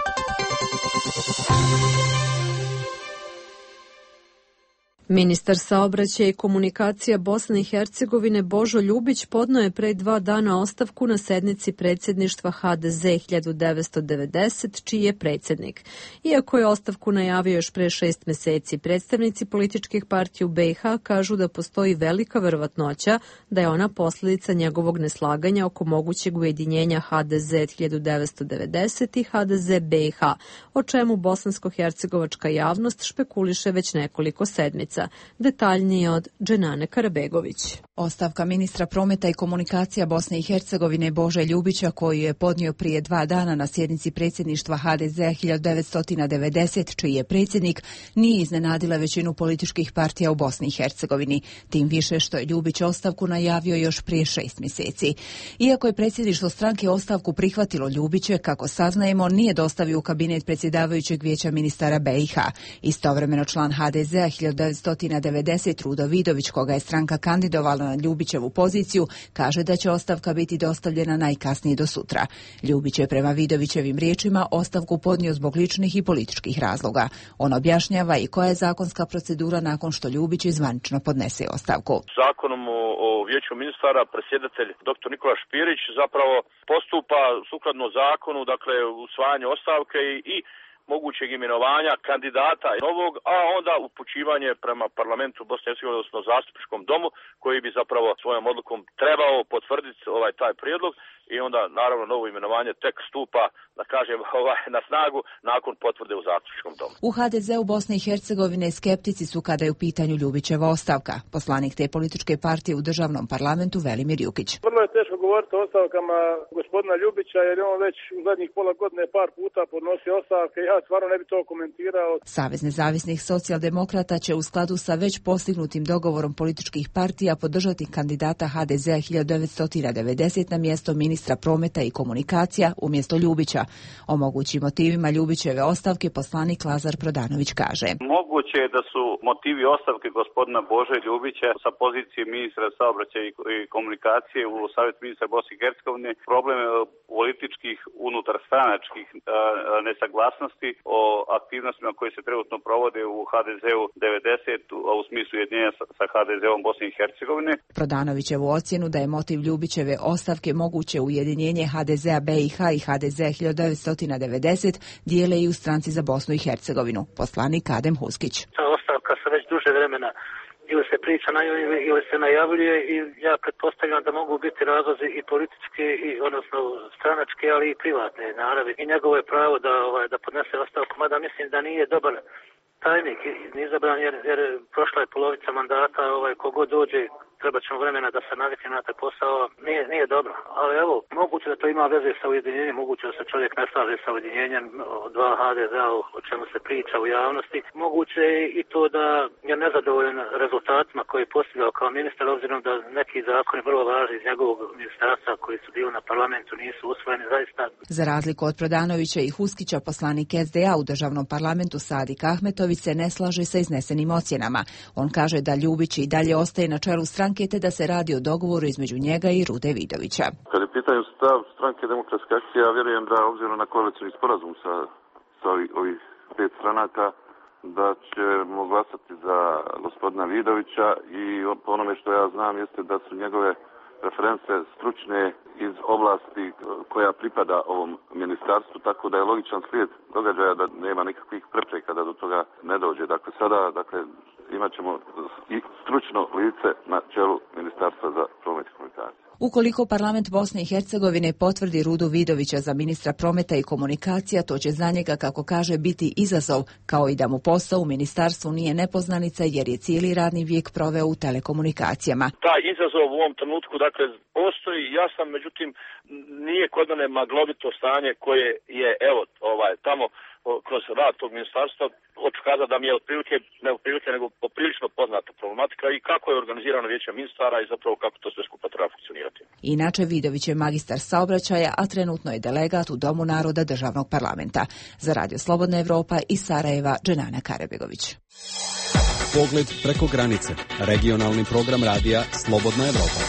Ministar saobraćaja i komunikacija Bosne i Hercegovine Božo Ljubić podneo je pre dva dana ostavku na sednici predsjedništva ha de ze hiljadu devetsto devedeset, čiji je predsjednik. Iako je ostavku najavio još pre šest meseci, predstavnici političkih partija u be i ha kažu da postoji velika verovatnoća da je ona posljedica njegovog neslaganja oko mogućeg ujedinjenja ha de ze hiljadu devetsto devedeset i ha de ze be i ha, o čemu bosansko-hercegovačka javnost špekuliše već nekoliko sedmica. Detaljnije od Dženane Karabegović. Ostavka ministra prometa i komunikacija Bosne i Hercegovine Bože Ljubića, koju je podnio prije dva dana na sjednici predsjedništva ha de ze hiljadu devetsto devedeset, čiji je predsjednik, nije iznenadila većinu političkih partija u Bosni i Hercegovini, tim više što je Ljubić ostavku najavio još prije šest mjeseci. Iako je predsjedništvo stranke ostavku prihvatilo, Ljubić je, kako saznajemo, nije dostavio u kabinet predsjedavajućeg vijeća ministara be i ha. Istovremeno član ha de ze hiljadu devetsto devedeset Rudo Vidović, koga je stranka kandidovala na Ljubićevu poziciju, kaže da će ostavka biti dostavljena najkasnije do sutra. Ljubić je prema Vidovićevim riječima ostavku podnio zbog ličnih i političkih razloga. On objašnjava i koja je zakonska procedura nakon što Ljubić zvanično podnese ostavku. Zakonom o, o vijeću ministara predsjedatelj doktor Nikola Špirić zapravo postupa sukladno zakonu, dakle usvajanje ostavke i, i mogućeg imenovanja kandidata novog, a onda upućivanje prema parlamentu Bosne i Hercegovine, odnosno zastupničkom domu, koji bi zapravo svojom odlukom trebao potvrditi ovaj taj prijedlog i onda naravno novo imenovanje tek stupa, da kažem, ovaj, na snagu nakon potvrde u zastupničkom domu. U ha de zeu Bosne i Hercegovine skeptici su kada je u pitanju Ljubićeva ostavka. Poslanik te političke partije u državnom parlamentu Velimir Jukić. Vrlo je teško govoriti o ostavkama gospodina Ljubića, jer je on već u zadnjih pola godine par puta podnosio ostavke. Ja stvarno ne bi to komentirao. Savez nezavisnih socijaldemokrata će u skladu sa već postignutim dogovorom političkih partija podržati kandidata ha de zea hiljadu devetsto devedeset na mjesto ministra prometa i komunikacija umjesto Ljubića. O mogućim motivima Ljubićeve ostavke poslanik Lazar Prodanović kaže: Moguće je da su motivi ostavke gospodina Bože Ljubića sa pozicije ministra saobraćaja i komunikacije u Savjet ministra Bosne i Hercegovine problem političkih unutarstranačkih nesaglasnosti o aktivnostima koje se trenutno provode u ha de zeu devedeset, a u smislu jedinjenja sa ha de zeom Bosne i Hercegovine. Prodanovićevu ocjenu da je motiv Ljubićeve ostavke moguće ujedinjenje ha de zea be i ha i ha de zea hiljadu devetsto devedeset dijele i u stranci za Bosnu i Hercegovinu. Poslanik Adem Huskić. Ta ostavka se već duže vremena ili se priča na njoj ili se najavljuje i ja pretpostavljam da mogu biti razlozi i političke i odnosno stranačke, ali i privatne naravi. I njegovo je pravo da ovaj da podnese ostavku, mada mislim da nije dobar tajnik izabran jer, jer prošla je polovica mandata, ovaj kogod dođe treba ćemo vremena da se navikne na taj posao, nije, nije dobro. Ali evo, moguće da to ima veze sa ujedinjenjem, moguće da se čovjek ne slaže sa ujedinjenjem dva H D Z-a, o čemu se priča u javnosti. Moguće je i to da je nezadovoljan rezultatima koje je postigao kao ministar, obzirom da neki zakoni vrlo važni iz njegovog ministarstva koji su bili na parlamentu nisu usvojeni zaista. Za razliku od Prodanovića i Huskića, poslanik S D A u državnom parlamentu Sadik Ahmetović se ne slaže sa iznesenim ocjenama. On kaže da Ljubić i dalje ostaje na čelu stranke te da se radi o dogovoru između njega i Rude Vidovića. Kad je pitanje stav stranke Demokratske akcije, ja vjerujem da obzirom na koalicioni sporazum sa, sa ovih, ovih pet stranaka, da ćemo glasati za gospodina Vidovića i po onome što ja znam jeste da su njegove reference stručne iz oblasti koja pripada ovom ministarstvu, tako da je logičan slijed događaja da nema nikakvih prepreka da do toga ne dođe. Dakle, sada dakle, imat ćemo i stručno lice na čelu Ministarstva za promet i komunikacije. Ukoliko parlament Bosne i Hercegovine potvrdi Rudu Vidovića za ministra prometa i komunikacija, to će za njega, kako kaže, biti izazov, kao i da mu posao u ministarstvu nije nepoznanica jer je cijeli radni vijek proveo u telekomunikacijama. Taj izazov u ovom trenutku, dakle, postoji, ja sam, međutim, nije kod mene maglovito stanje koje je, evo, ovaj, tamo kroz rad tog ministarstva, hoću kazati da mi je otprilike, ne otprilike, nego poprilično poznata problematika i kako je organizirano vijeće ministara i zapravo kako to sve skupa treba funkcionirati. Inače, Vidović je magistar saobraćaja, a trenutno je delegat u Domu naroda državnog parlamenta. Za Radio Slobodna Evropa iz Sarajeva, Dženana Karabegović. Pogled preko granice. Regionalni program radija Slobodna Evropa.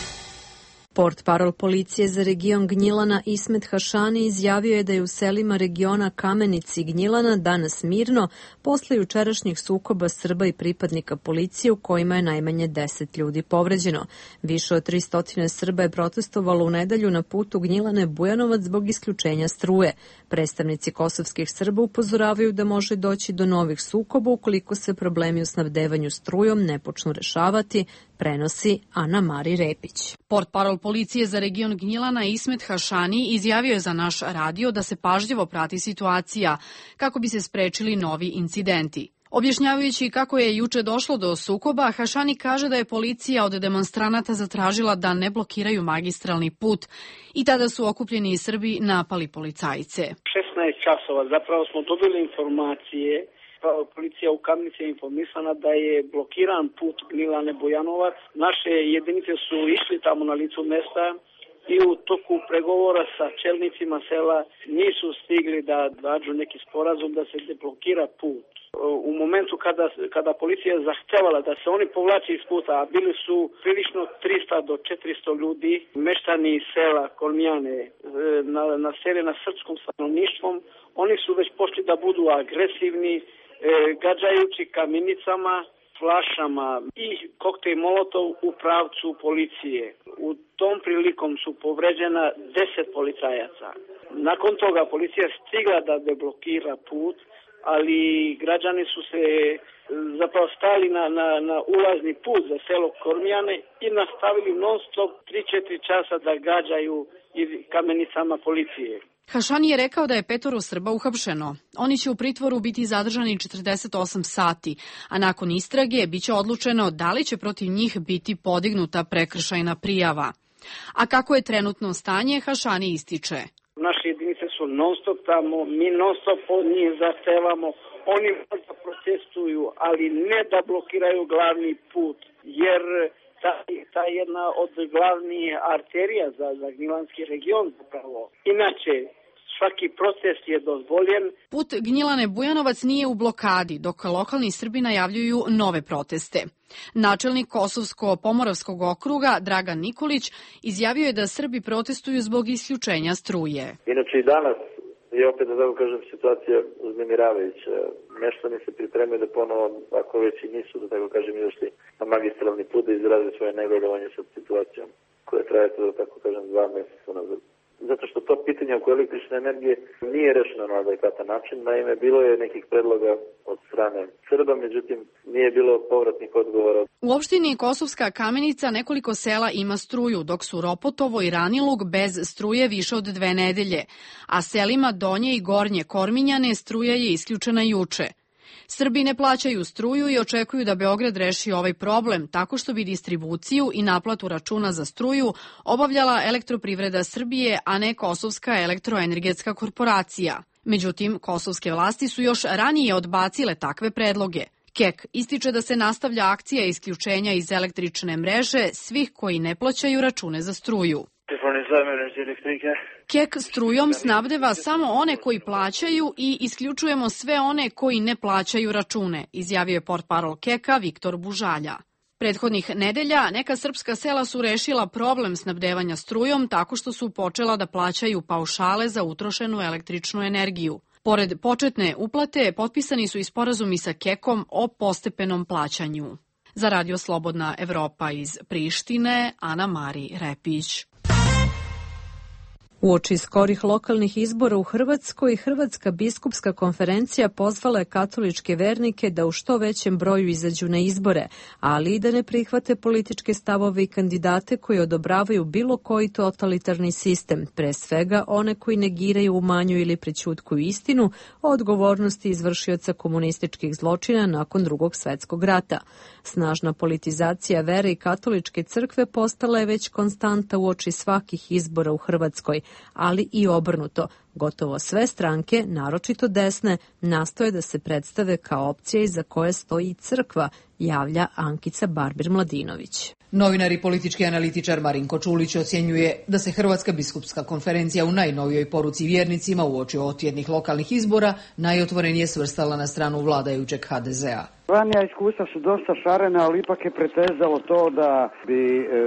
Portparol policije za region Gnjilana Ismet Hašani izjavio je da je u selima regiona Kamenici i Gnjilana danas mirno posle jučerašnjih sukoba Srba i pripadnika policije u kojima je najmanje deset ljudi povređeno. Više od tristo Srba je protestovalo u nedelju na putu Gnjilane-Bujanovac zbog isključenja struje. Predstavnici kosovskih Srba upozoravaju da može doći do novih sukoba ukoliko se problemi u snabdevanju strujom ne počnu rešavati, prenosi Ana Mari Repić. Portparol policije za region Gnjilana Ismet Hašani izjavio je za naš radio da se pažljivo prati situacija kako bi se sprečili novi incidenti. Objašnjavajući kako je juče došlo do sukoba, Hašani kaže da je policija od demonstranata zatražila da ne blokiraju magistralni put i tada su okupljeni Srbi napali policajce. šesnaest časova zapravo smo dobili informacije. Policija u Kamenici je informisana da je blokiran put Gnjilane-Bujanovac. Naše jedinice su išli tamo na licu mesta i u toku pregovora sa čelnicima sela nisu stigli da nađu neki sporazum da se deblokira put. U momentu kada, kada policija je zahtevala da se oni povlači iz puta, a bili su prilično tristo do četiristo ljudi, meštani iz sela Kolmijane, na, na sele na srpskom stanovništvom, oni su već pošli da budu agresivni, e, gađajući kamenicama, flašama i koktejl molotov u pravcu policije. U tom prilikom su povređena deset policajaca. Nakon toga policija stigla da deblokira put, ali građani su se zapravo stali na, na, na ulazni put za selo Kormijane i nastavili non stop tri četiri časa da gađaju kamenicama policije. Hašani je rekao da je petoro Srba uhapšeno. Oni će u pritvoru biti zadržani četrdeset osam sati, a nakon istrage biće odlučeno da li će protiv njih biti podignuta prekršajna prijava. A kako je trenutno stanje, Hašani ističe. Naše jedinice su non stop tamo, mi non stop od njih zahtevamo, oni možda protestuju, ali ne da blokiraju glavni put, jer ta, ta jedna od glavnih arterija za, za Gnjilanski region zapravo. Inače, svaki protest je dozvoljen. Put Gnjilane-Bujanovac nije u blokadi, dok lokalni Srbi najavljuju nove proteste. Načelnik Kosovsko-Pomoravskog okruga Dragan Nikolić izjavio je da Srbi protestuju zbog isključenja struje. Inače i danas je opet, da tako kažem, situacija uznemiravajuća. Meštani se pripremaju da ponovo, ako već i nisu, da tako kažem, izašli na magistralni put da izraze svoje negodovanje sa situacijom koja traje, da tako kažem, dva mjeseca nazad. zato što to pitanje oko električne energije nije rešeno na adekvatan način. Naime, bilo je nekih predloga od strane Srba, međutim nije bilo povratnih odgovora. U opštini Kosovska Kamenica nekoliko sela ima struju, dok su Ropotovo i Ranilug bez struje više od dve nedelje, a selima Donje i Gornje Korminjane struja je isključena juče. Srbi ne plaćaju struju i očekuju da Beograd reši ovaj problem tako što bi distribuciju i naplatu računa za struju obavljala Elektroprivreda Srbije, a ne Kosovska elektroenergetska korporacija. Međutim, kosovske vlasti su još ranije odbacile takve predloge. K E K ističe da se nastavlja akcija isključenja iz električne mreže svih koji ne plaćaju račune za struju. K E K strujom snabdeva samo one koji plaćaju i isključujemo sve one koji ne plaćaju račune, izjavio je portparol K E K-a Viktor Bužalja. Prethodnih nedelja neka srpska sela su rešila problem snabdevanja strujom tako što su počela da plaćaju paušale za utrošenu električnu energiju. Pored početne uplate, potpisani su i sporazumi sa K E K-om o postepenom plaćanju. Za Radio Slobodna Evropa iz Prištine, Ana Mari Repić. Uoči skorih lokalnih izbora u Hrvatskoj, Hrvatska biskupska konferencija pozvala je katoličke vernike da u što većem broju izađu na izbore, ali i da ne prihvate političke stavove i kandidate koji odobravaju bilo koji totalitarni sistem, pre svega one koji negiraju, umanjuju ili prećutkuju istinu o odgovornosti izvršioca komunističkih zločina nakon Drugog svetskog rata. Snažna politizacija vere i katoličke crkve postala je već konstanta uoči svakih izbora u Hrvatskoj, ali i obrnuto. Gotovo sve stranke, naročito desne, nastoje da se predstave kao opcija iza koje stoji crkva, javlja Ankica Barbir-Mladinović. Novinar i politički analitičar Marinko Čulić ocjenjuje da se Hrvatska biskupska konferencija u najnovijoj poruci vjernicima uoči otjednih lokalnih izbora najotvorenije svrstala na stranu vladajućeg ha de zea. Ranija iskustva su dosta šarena, ali ipak je pretezalo to da bi e, e,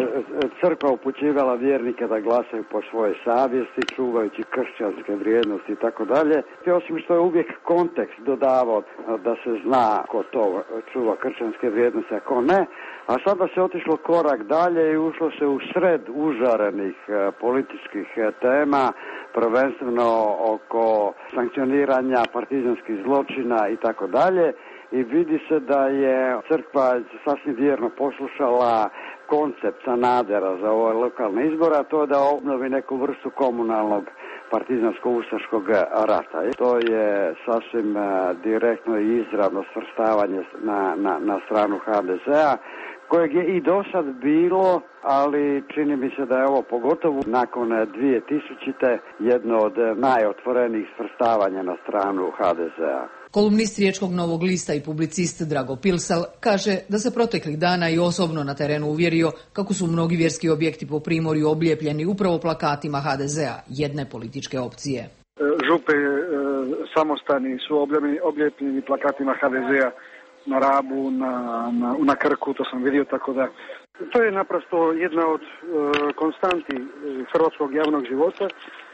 crkva upućivala vjernike da glasaju po svojoj savjesti, čuvajući kršćanske vrijednosti i tako dalje. Osim što je uvijek kontekst dodavao da se zna ko to čuva kršćanske vrijednosti, a ko ne, a sada se otišlo korak dalje i ušlo se u sred užarenih e, političkih e, tema, prvenstveno oko sankcioniranja partizanskih zločina i tako dalje. I vidi se da je crkva sasvim vjerno poslušala koncept Sanadera za ove lokalne izbore, a to je da obnovi neku vrstu komunalnog partizansko-ustaškog rata. To je sasvim direktno i izravno svrstavanje na, na, na stranu ha de zea, kojeg je i do sad bilo, ali čini mi se da je ovo pogotovo nakon dvije tisućite jedno od najotvorenijih svrstavanja na stranu ha de zea. Kolumnist Riječkog Novog lista i publicist Drago Pilsal kaže da se proteklih dana i osobno na terenu uvjerio kako su mnogi vjerski objekti po Primorju oblijepljeni upravo plakatima ha de zea, jedne političke opcije. Župe samostani su oblijepljeni plakatima ha de zea na Rabu, na, na, na Krku, to sam vidio, tako da to je naprosto jedna od e, konstanti hrvatskog javnog života.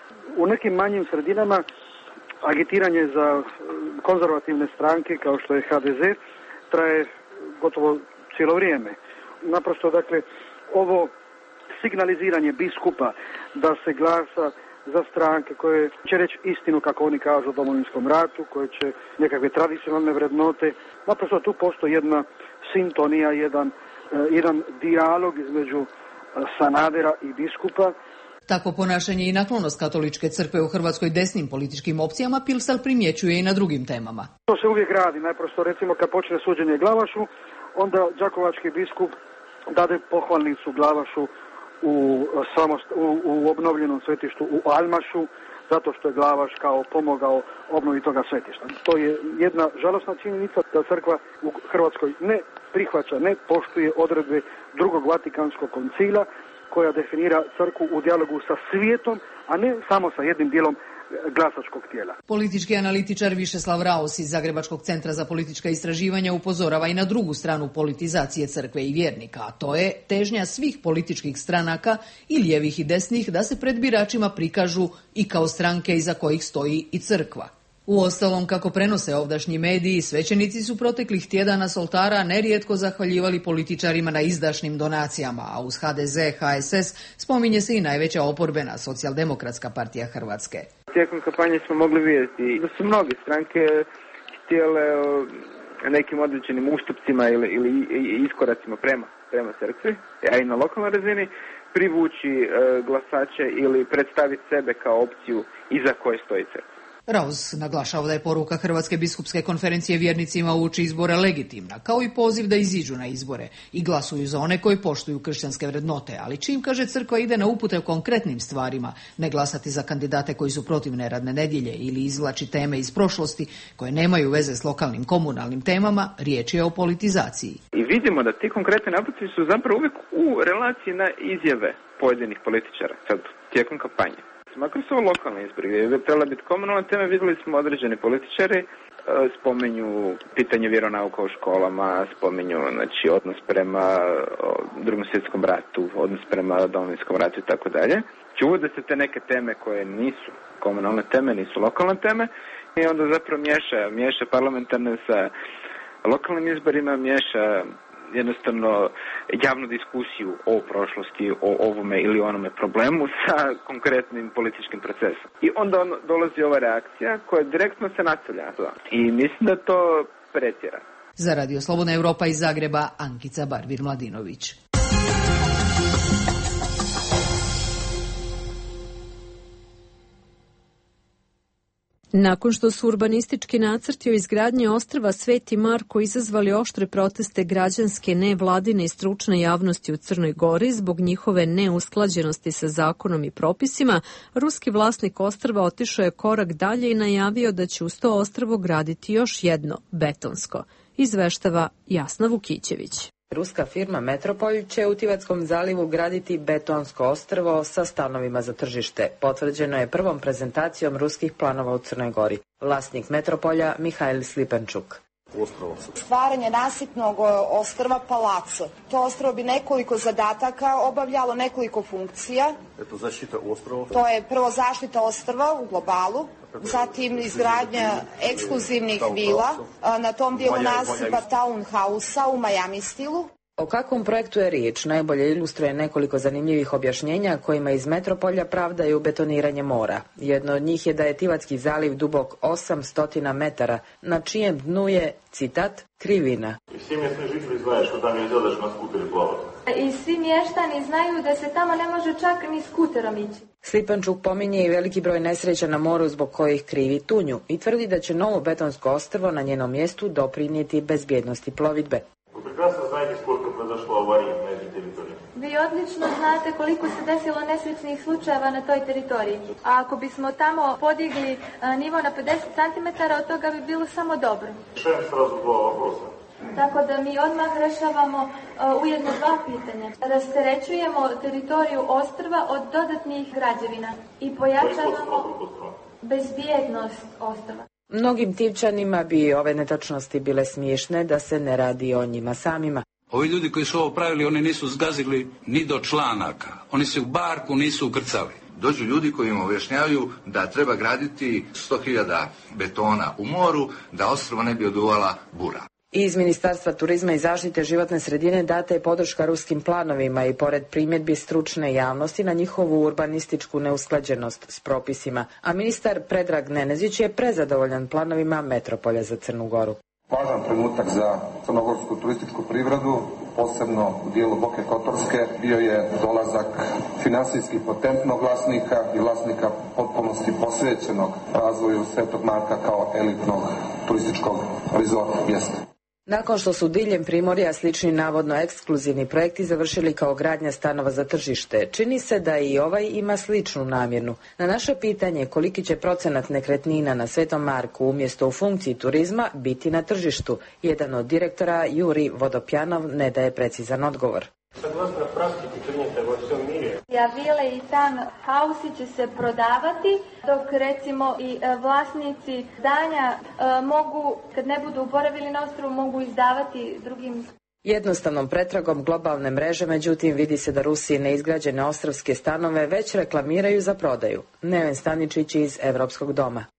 U nekim manjim sredinama agitiranje za konzervativne stranke kao što je ha de ze traje gotovo cijelo vrijeme. Naprosto, dakle, ovo signaliziranje biskupa da se glasa za stranke koje će reći istinu, kako oni kažu, o Domovinskom ratu, koje će nekakve tradicionalne vrednote. Naprosto tu postoji jedna sintonija, jedan, jedan dijalog između Sanadera i biskupa. Takvo ponašanje i naklonost katoličke crkve u Hrvatskoj desnim političkim opcijama Pilsal primjećuje i na drugim temama. To se uvijek radi, najprosto recimo kad počne suđenje Glavašu, onda đakovački biskup dade pohvalnicu Glavašu u, samost, u, u obnovljenom svetištu u Almašu, zato što je Glavaš kao pomogao obnovi toga svetišta. To je jedna žalosna činjenica da crkva u Hrvatskoj ne prihvaća, ne poštuje odredbe drugog Vatikanskog koncila, koja definira crkvu u dijalogu sa svijetom, a ne samo sa jednim dijelom glasačkog tijela. Politički analitičar Višeslav Raos iz Zagrebačkog centra za politička istraživanja upozorava i na drugu stranu politizacije crkve i vjernika, a to je težnja svih političkih stranaka i lijevih i desnih da se pred biračima prikažu i kao stranke iza kojih stoji i crkva. Uostalom, kako prenose ovdašnji mediji, svećenici su proteklih tjedana s oltara nerijetko zahvaljivali političarima na izdašnim donacijama, a uz ha de ze, ha es es spominje se i najveća oporbena Socijaldemokratska partija Hrvatske. Tijekom kampanje smo mogli vidjeti da su mnoge stranke htjele nekim određenim ustupcima ili, ili iskoracima prema, prema crkvi, a i na lokalnoj razini, privući e, glasače ili predstaviti sebe kao opciju iza koje stoji crkva. Raus naglašava da je poruka Hrvatske biskupske konferencije vjernicima uoči izbora legitimna, kao i poziv da iziđu na izbore i glasuju za one koji poštuju kršćanske vrednote, ali čim, kaže, crkva ide na upute o konkretnim stvarima, ne glasati za kandidate koji su protiv neradne nedjelje ili izvlači teme iz prošlosti koje nemaju veze s lokalnim komunalnim temama, riječ je o politizaciji. I vidimo da ti konkretni naputi su zapravo uvijek u relaciji na izjave pojedinih političara sad tijekom kampanje. Makar su ovo lokalne izbori, je trebala biti komunalna tema, vidjeli smo određeni političari, spomenju pitanje vjeronauka u školama, spomenju, znači, odnos prema drugom svjetskom ratu, odnos prema Domovinskom ratu i tako dalje. Znači, uvode se te neke teme koje nisu komunalne teme, nisu lokalne teme i onda zapravo miješa, miješa parlamentarne sa lokalnim izborima, miješa jednostavno javnu diskusiju o prošlosti, o ovome ili onome problemu sa konkretnim političkim procesom. I onda on, dolazi ova reakcija koja direktno se nastavlja. I mislim da to pretjera. Za Radio Slobodna Evropa iz Zagreba, Ankica Barbir-Mladinović. Nakon što su urbanistički nacrti o izgradnji ostrva Sveti Marko izazvali oštre proteste građanske, nevladine i stručne javnosti u Crnoj Gori zbog njihove neusklađenosti sa zakonom i propisima, ruski vlasnik ostrva otišao je korak dalje i najavio da će uz to ostrvo graditi još jedno, betonsko. Izveštava Jasna Vukićević. Ruska firma Metropolj će u Tivatskom zalivu graditi betonsko ostrvo sa stanovima za tržište. Potvrđeno je prvom prezentacijom ruskih planova u Crnoj Gori. Vlasnik Metropolja Mihajl Slipenčuk. Stvaranje nasipnog ostrva Palaco. To ostrvo bi nekoliko zadataka obavljalo, nekoliko funkcija. To je prvo zaštita ostrva u globalu, zatim izgradnja ekskluzivnih vila na tom dijelu nasipa townhouse-a u Miami stilu. O kakvom projektu je riječ najbolje ilustruje nekoliko zanimljivih objašnjenja kojima iz Metropolja pravdaju betoniranje mora. Jedno od njih je da je Tivatski zaliv dubok osamsto metara, na čijem dnu je, citat, krivina. I svi mjesni žitelji znaju što tam je dodaš na skuter plavati. I svi mještani znaju da se tamo ne može čak ni skuterom ići. Slipančuk pominje i veliki broj nesreća na moru zbog kojih krivi tunju i tvrdi da će novo betonsko ostrvo na njenom mjestu doprinijeti bezbjednosti plovidbe. Прекрасно знаете, сколько произошло аварий на этой территории. Vi odlično znate koliko se desilo nesrećnih slučajeva na toj teritoriji. A ako bismo tamo podigli a, nivo na pedeset centimetara, od toga bi bilo samo dobro. Решаем сразу два вопроса. Tako da mi odmah rešavamo uh, ujedno dva pitanja. Rasterećujemo teritoriju ostrva od dodatnih građevina i pojačavamo bezbjednost ostrva. Mnogim Tivčanima bi ove netočnosti bile smiješne da se ne radi o njima samima. Ovi ljudi koji su ovo pravili, oni nisu zgazili ni do članaka. Oni se u barku nisu ukrcali. Dođu ljudi koji im objašnjavaju da treba graditi sto hiljada betona u moru, da ostrvo ne bi oduvala bura. Iz Ministarstva turizma i zaštite životne sredine data je podrška ruskim planovima i pored primjedbi stručne javnosti na njihovu urbanističku neusklađenost s propisima, a ministar Predrag Nenezić je prezadovoljan planovima Metropolja za Crnu Goru. Važan trenutak za crnogorsku turističku privredu, posebno u dijelu Boke Kotorske, bio je dolazak finansijski potentnog vlasnika i vlasnika potpunosti posvećenog razvoju Svetog Marka kao elitnog turističkog resort mjesta. Nakon što su diljem Primorja slični navodno ekskluzivni projekti završili kao gradnja stanova za tržište, čini se da i ovaj ima sličnu namjernu. Na naše pitanje koliki će procenat nekretnina na Svetom Marku umjesto u funkciji turizma biti na tržištu, jedan od direktora Juri Vodopjanov ne daje precizan odgovor. Vile i townhouse će se prodavati, dok recimo i vlasnici zdanja mogu, kad ne budu boravili na ostrvu, mogu izdavati drugim. Jednostavnom pretragom globalne mreže, međutim, vidi se da Rusiji neizgrađene ostravske stanove već reklamiraju za prodaju. Neven Staničić iz Evropskog doma.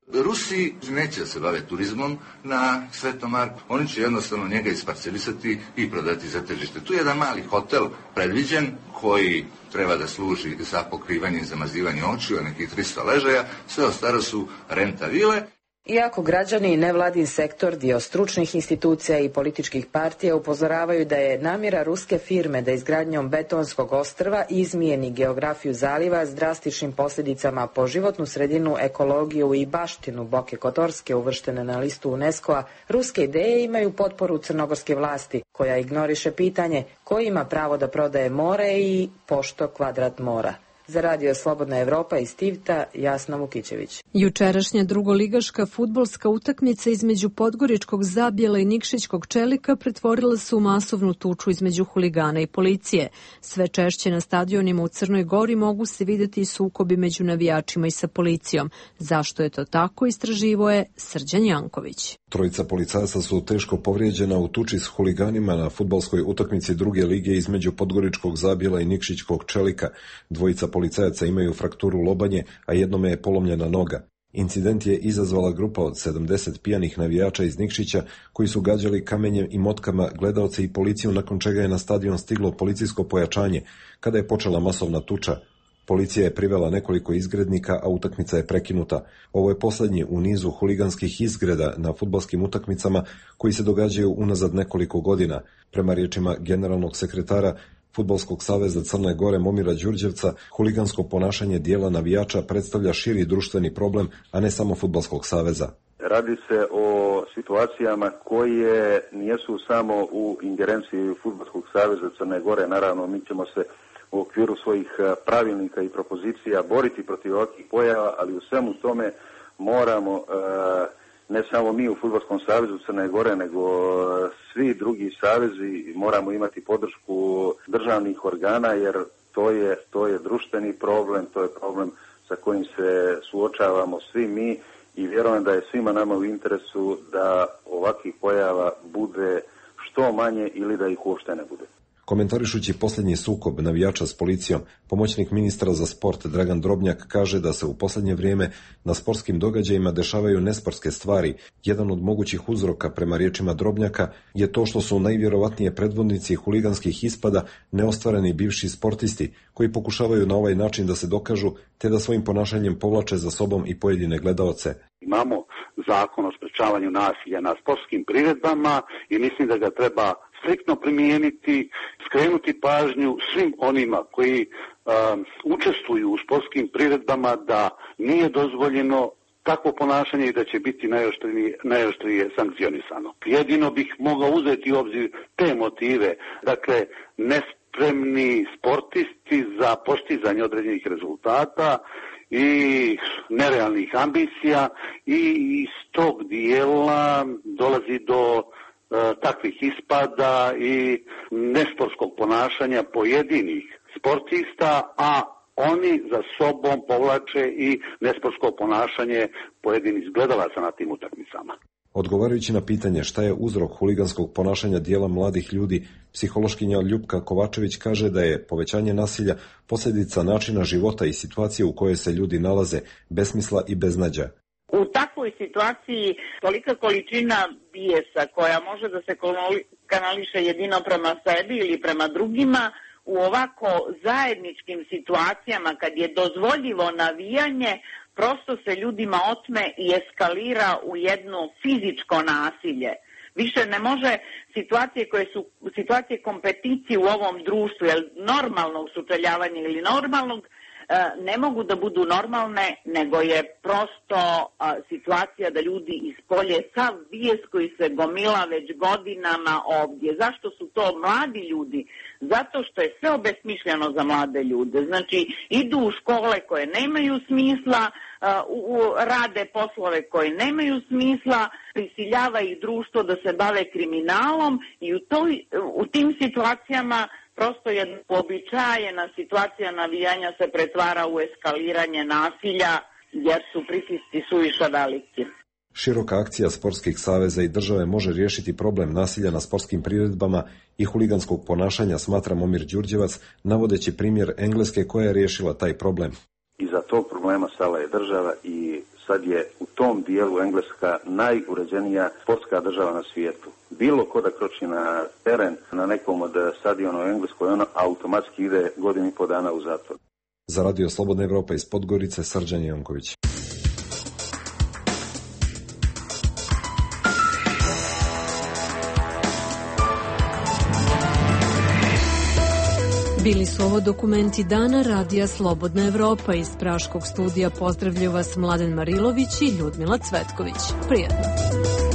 Rusi neće se bave turizmom na Svetom Marku, oni će jednostavno njega isparcelisati i prodati za tržište. Tu je jedan mali hotel predviđen koji treba da služi za pokrivanje i zamazivanje očiju, nekih tristo ležaja, sve ostalo su renta vile. Iako građani i nevladin sektor, dio stručnih institucija i političkih partija upozoravaju da je namjera ruske firme da izgradnjom betonskog ostrva izmijeni geografiju zaliva s drastičnim posljedicama po životnu sredinu, ekologiju i baštinu Boke Kotorske uvrštene na listu UNESCO-a, ruske ideje imaju potporu crnogorske vlasti, koja ignoriše pitanje ko ima pravo da prodaje more i pošto kvadrat mora. Za radio Slobodna Evropa iz Tivta, Jasna Vukićević. Jučerašnja drugoligaška fudbalska utakmica između Podgoričkog Zabjela i Nikšićkog Čelika pretvorila se u masovnu tuču između huligana i policije. Sve češće na stadionima u Crnoj Gori mogu se vidjeti sukobi među navijačima i sa policijom. Zašto je to tako, istraživo je Srđan Janković. Trojica policajaca su teško povrijeđena u tuči s huliganima na fudbalskoj utakmici druge lige između Podgoričkog Zabjela i Nikšićkog Čelika. Dvojica policajaca imaju frakturu lobanje, a jednome je polomljena noga. Incident je izazvala grupa od sedamdeset pijanih navijača iz Nikšića koji su gađali kamenjem i motkama gledaoce i policiju, nakon čega je na stadion stiglo policijsko pojačanje. Kada je počela masovna tuča, policija je privela nekoliko izgrednika, a utakmica je prekinuta. Ovo je posljednji u nizu huliganskih izgreda na fudbalskim utakmicama koji se događaju unazad nekoliko godina. Prema riječima generalnog sekretara Fudbalskog saveza Crne Gore Momira Đurđevca, huligansko ponašanje dijela navijača predstavlja širi društveni problem, a ne samo Fudbalskog saveza. Radi se o situacijama koje nijesu samo u ingerenciji Fudbalskog saveza Crne Gore. Naravno, mi ćemo se u okviru svojih pravilnika i propozicija boriti protiv ovakvih pojava, ali u svemu tome moramo, ne samo mi u Fudbalskom savezu Crne Gore, nego svi drugi savezi, moramo imati podršku državnih organa, jer to je, to je društveni problem, to je problem sa kojim se suočavamo svi mi i vjerujem da je svima nama u interesu da ovakvih pojava bude što manje ili da ih uopšte ne bude. Komentarišući posljednji sukob navijača s policijom, pomoćnik ministra za sport Dragan Drobnjak kaže da se u posljednje vrijeme na sportskim događajima dešavaju nesportske stvari. Jedan od mogućih uzroka, prema riječima Drobnjaka, je to što su najvjerovatnije predvodnici huliganskih ispada neostvareni bivši sportisti koji pokušavaju na ovaj način da se dokažu te da svojim ponašanjem povlače za sobom i pojedine gledaoce. Imamo zakon o sprečavanju nasilja na sportskim priredbama i mislim da ga treba striktno primijeniti, skrenuti pažnju svim onima koji um, učestvuju u sportskim priredbama da nije dozvoljeno takvo ponašanje i da će biti najoštrije, najoštrije sankcionisano. Jedino bih mogao uzeti u obzir te motive, dakle nespremni sportisti za postizanje određenih rezultata i nerealnih ambicija i iz tog dijela dolazi do takvih ispada i nesportskog ponašanja pojedinih sportista, a oni za sobom povlače i nesportsko ponašanje pojedinih gledalaca na tim utakmicama. Odgovarajući na pitanje šta je uzrok huliganskog ponašanja dijela mladih ljudi, psihološkinja Ljupka Kovačević kaže da je povećanje nasilja posljedica načina života i situacije u kojoj se ljudi nalaze, besmisla i beznađa. U takvoj situaciji tolika količina bijesa koja može da se kanališe jedino prema sebi ili prema drugima, u ovako zajedničkim situacijama kad je dozvoljivo navijanje, prosto se ljudima otme i eskalira u jedno fizičko nasilje. Više ne može situacije koje su situacije kompeticije u ovom društvu, jer normalnog sučeljavanja ili normalnog ne mogu da budu normalne, nego je prosto a, situacija da ljudi ispolje sav bijes koji se gomila već godinama ovdje. Zašto su to mladi ljudi? Zato što je sve obesmišljeno za mlade ljude. Znači, idu u škole koje nemaju smisla, a, u, u, rade poslove koje nemaju smisla, prisiljava ih društvo da se bave kriminalom i u, toj, u tim situacijama prosto jedna uobičajena situacija navijanja se pretvara u eskaliranje nasilja jer su pritisci suviše veliki. Široka akcija sportskih saveza i države može riješiti problem nasilja na sportskim priredbama i huliganskog ponašanja, smatra Momir Đurđevac, navodeći primjer Engleske koja je riješila taj problem. Iza tog problema stala je država i sad je u tom dijelu Engleska najuređenija sportska država na svijetu. Bilo ko da kroči na teren na nekom od stadiona u Engleskoj, ono automatski ide godinu i po dana u zatvor. Za Radio Slobodna Evropa iz Podgorice, Srđan Janković. Bili su ovo dokumenti dana Radija Slobodna Evropa. Iz Praškog studija pozdravljaju vas Mladen Marilović i Ljudmila Cvetković. Prijetno.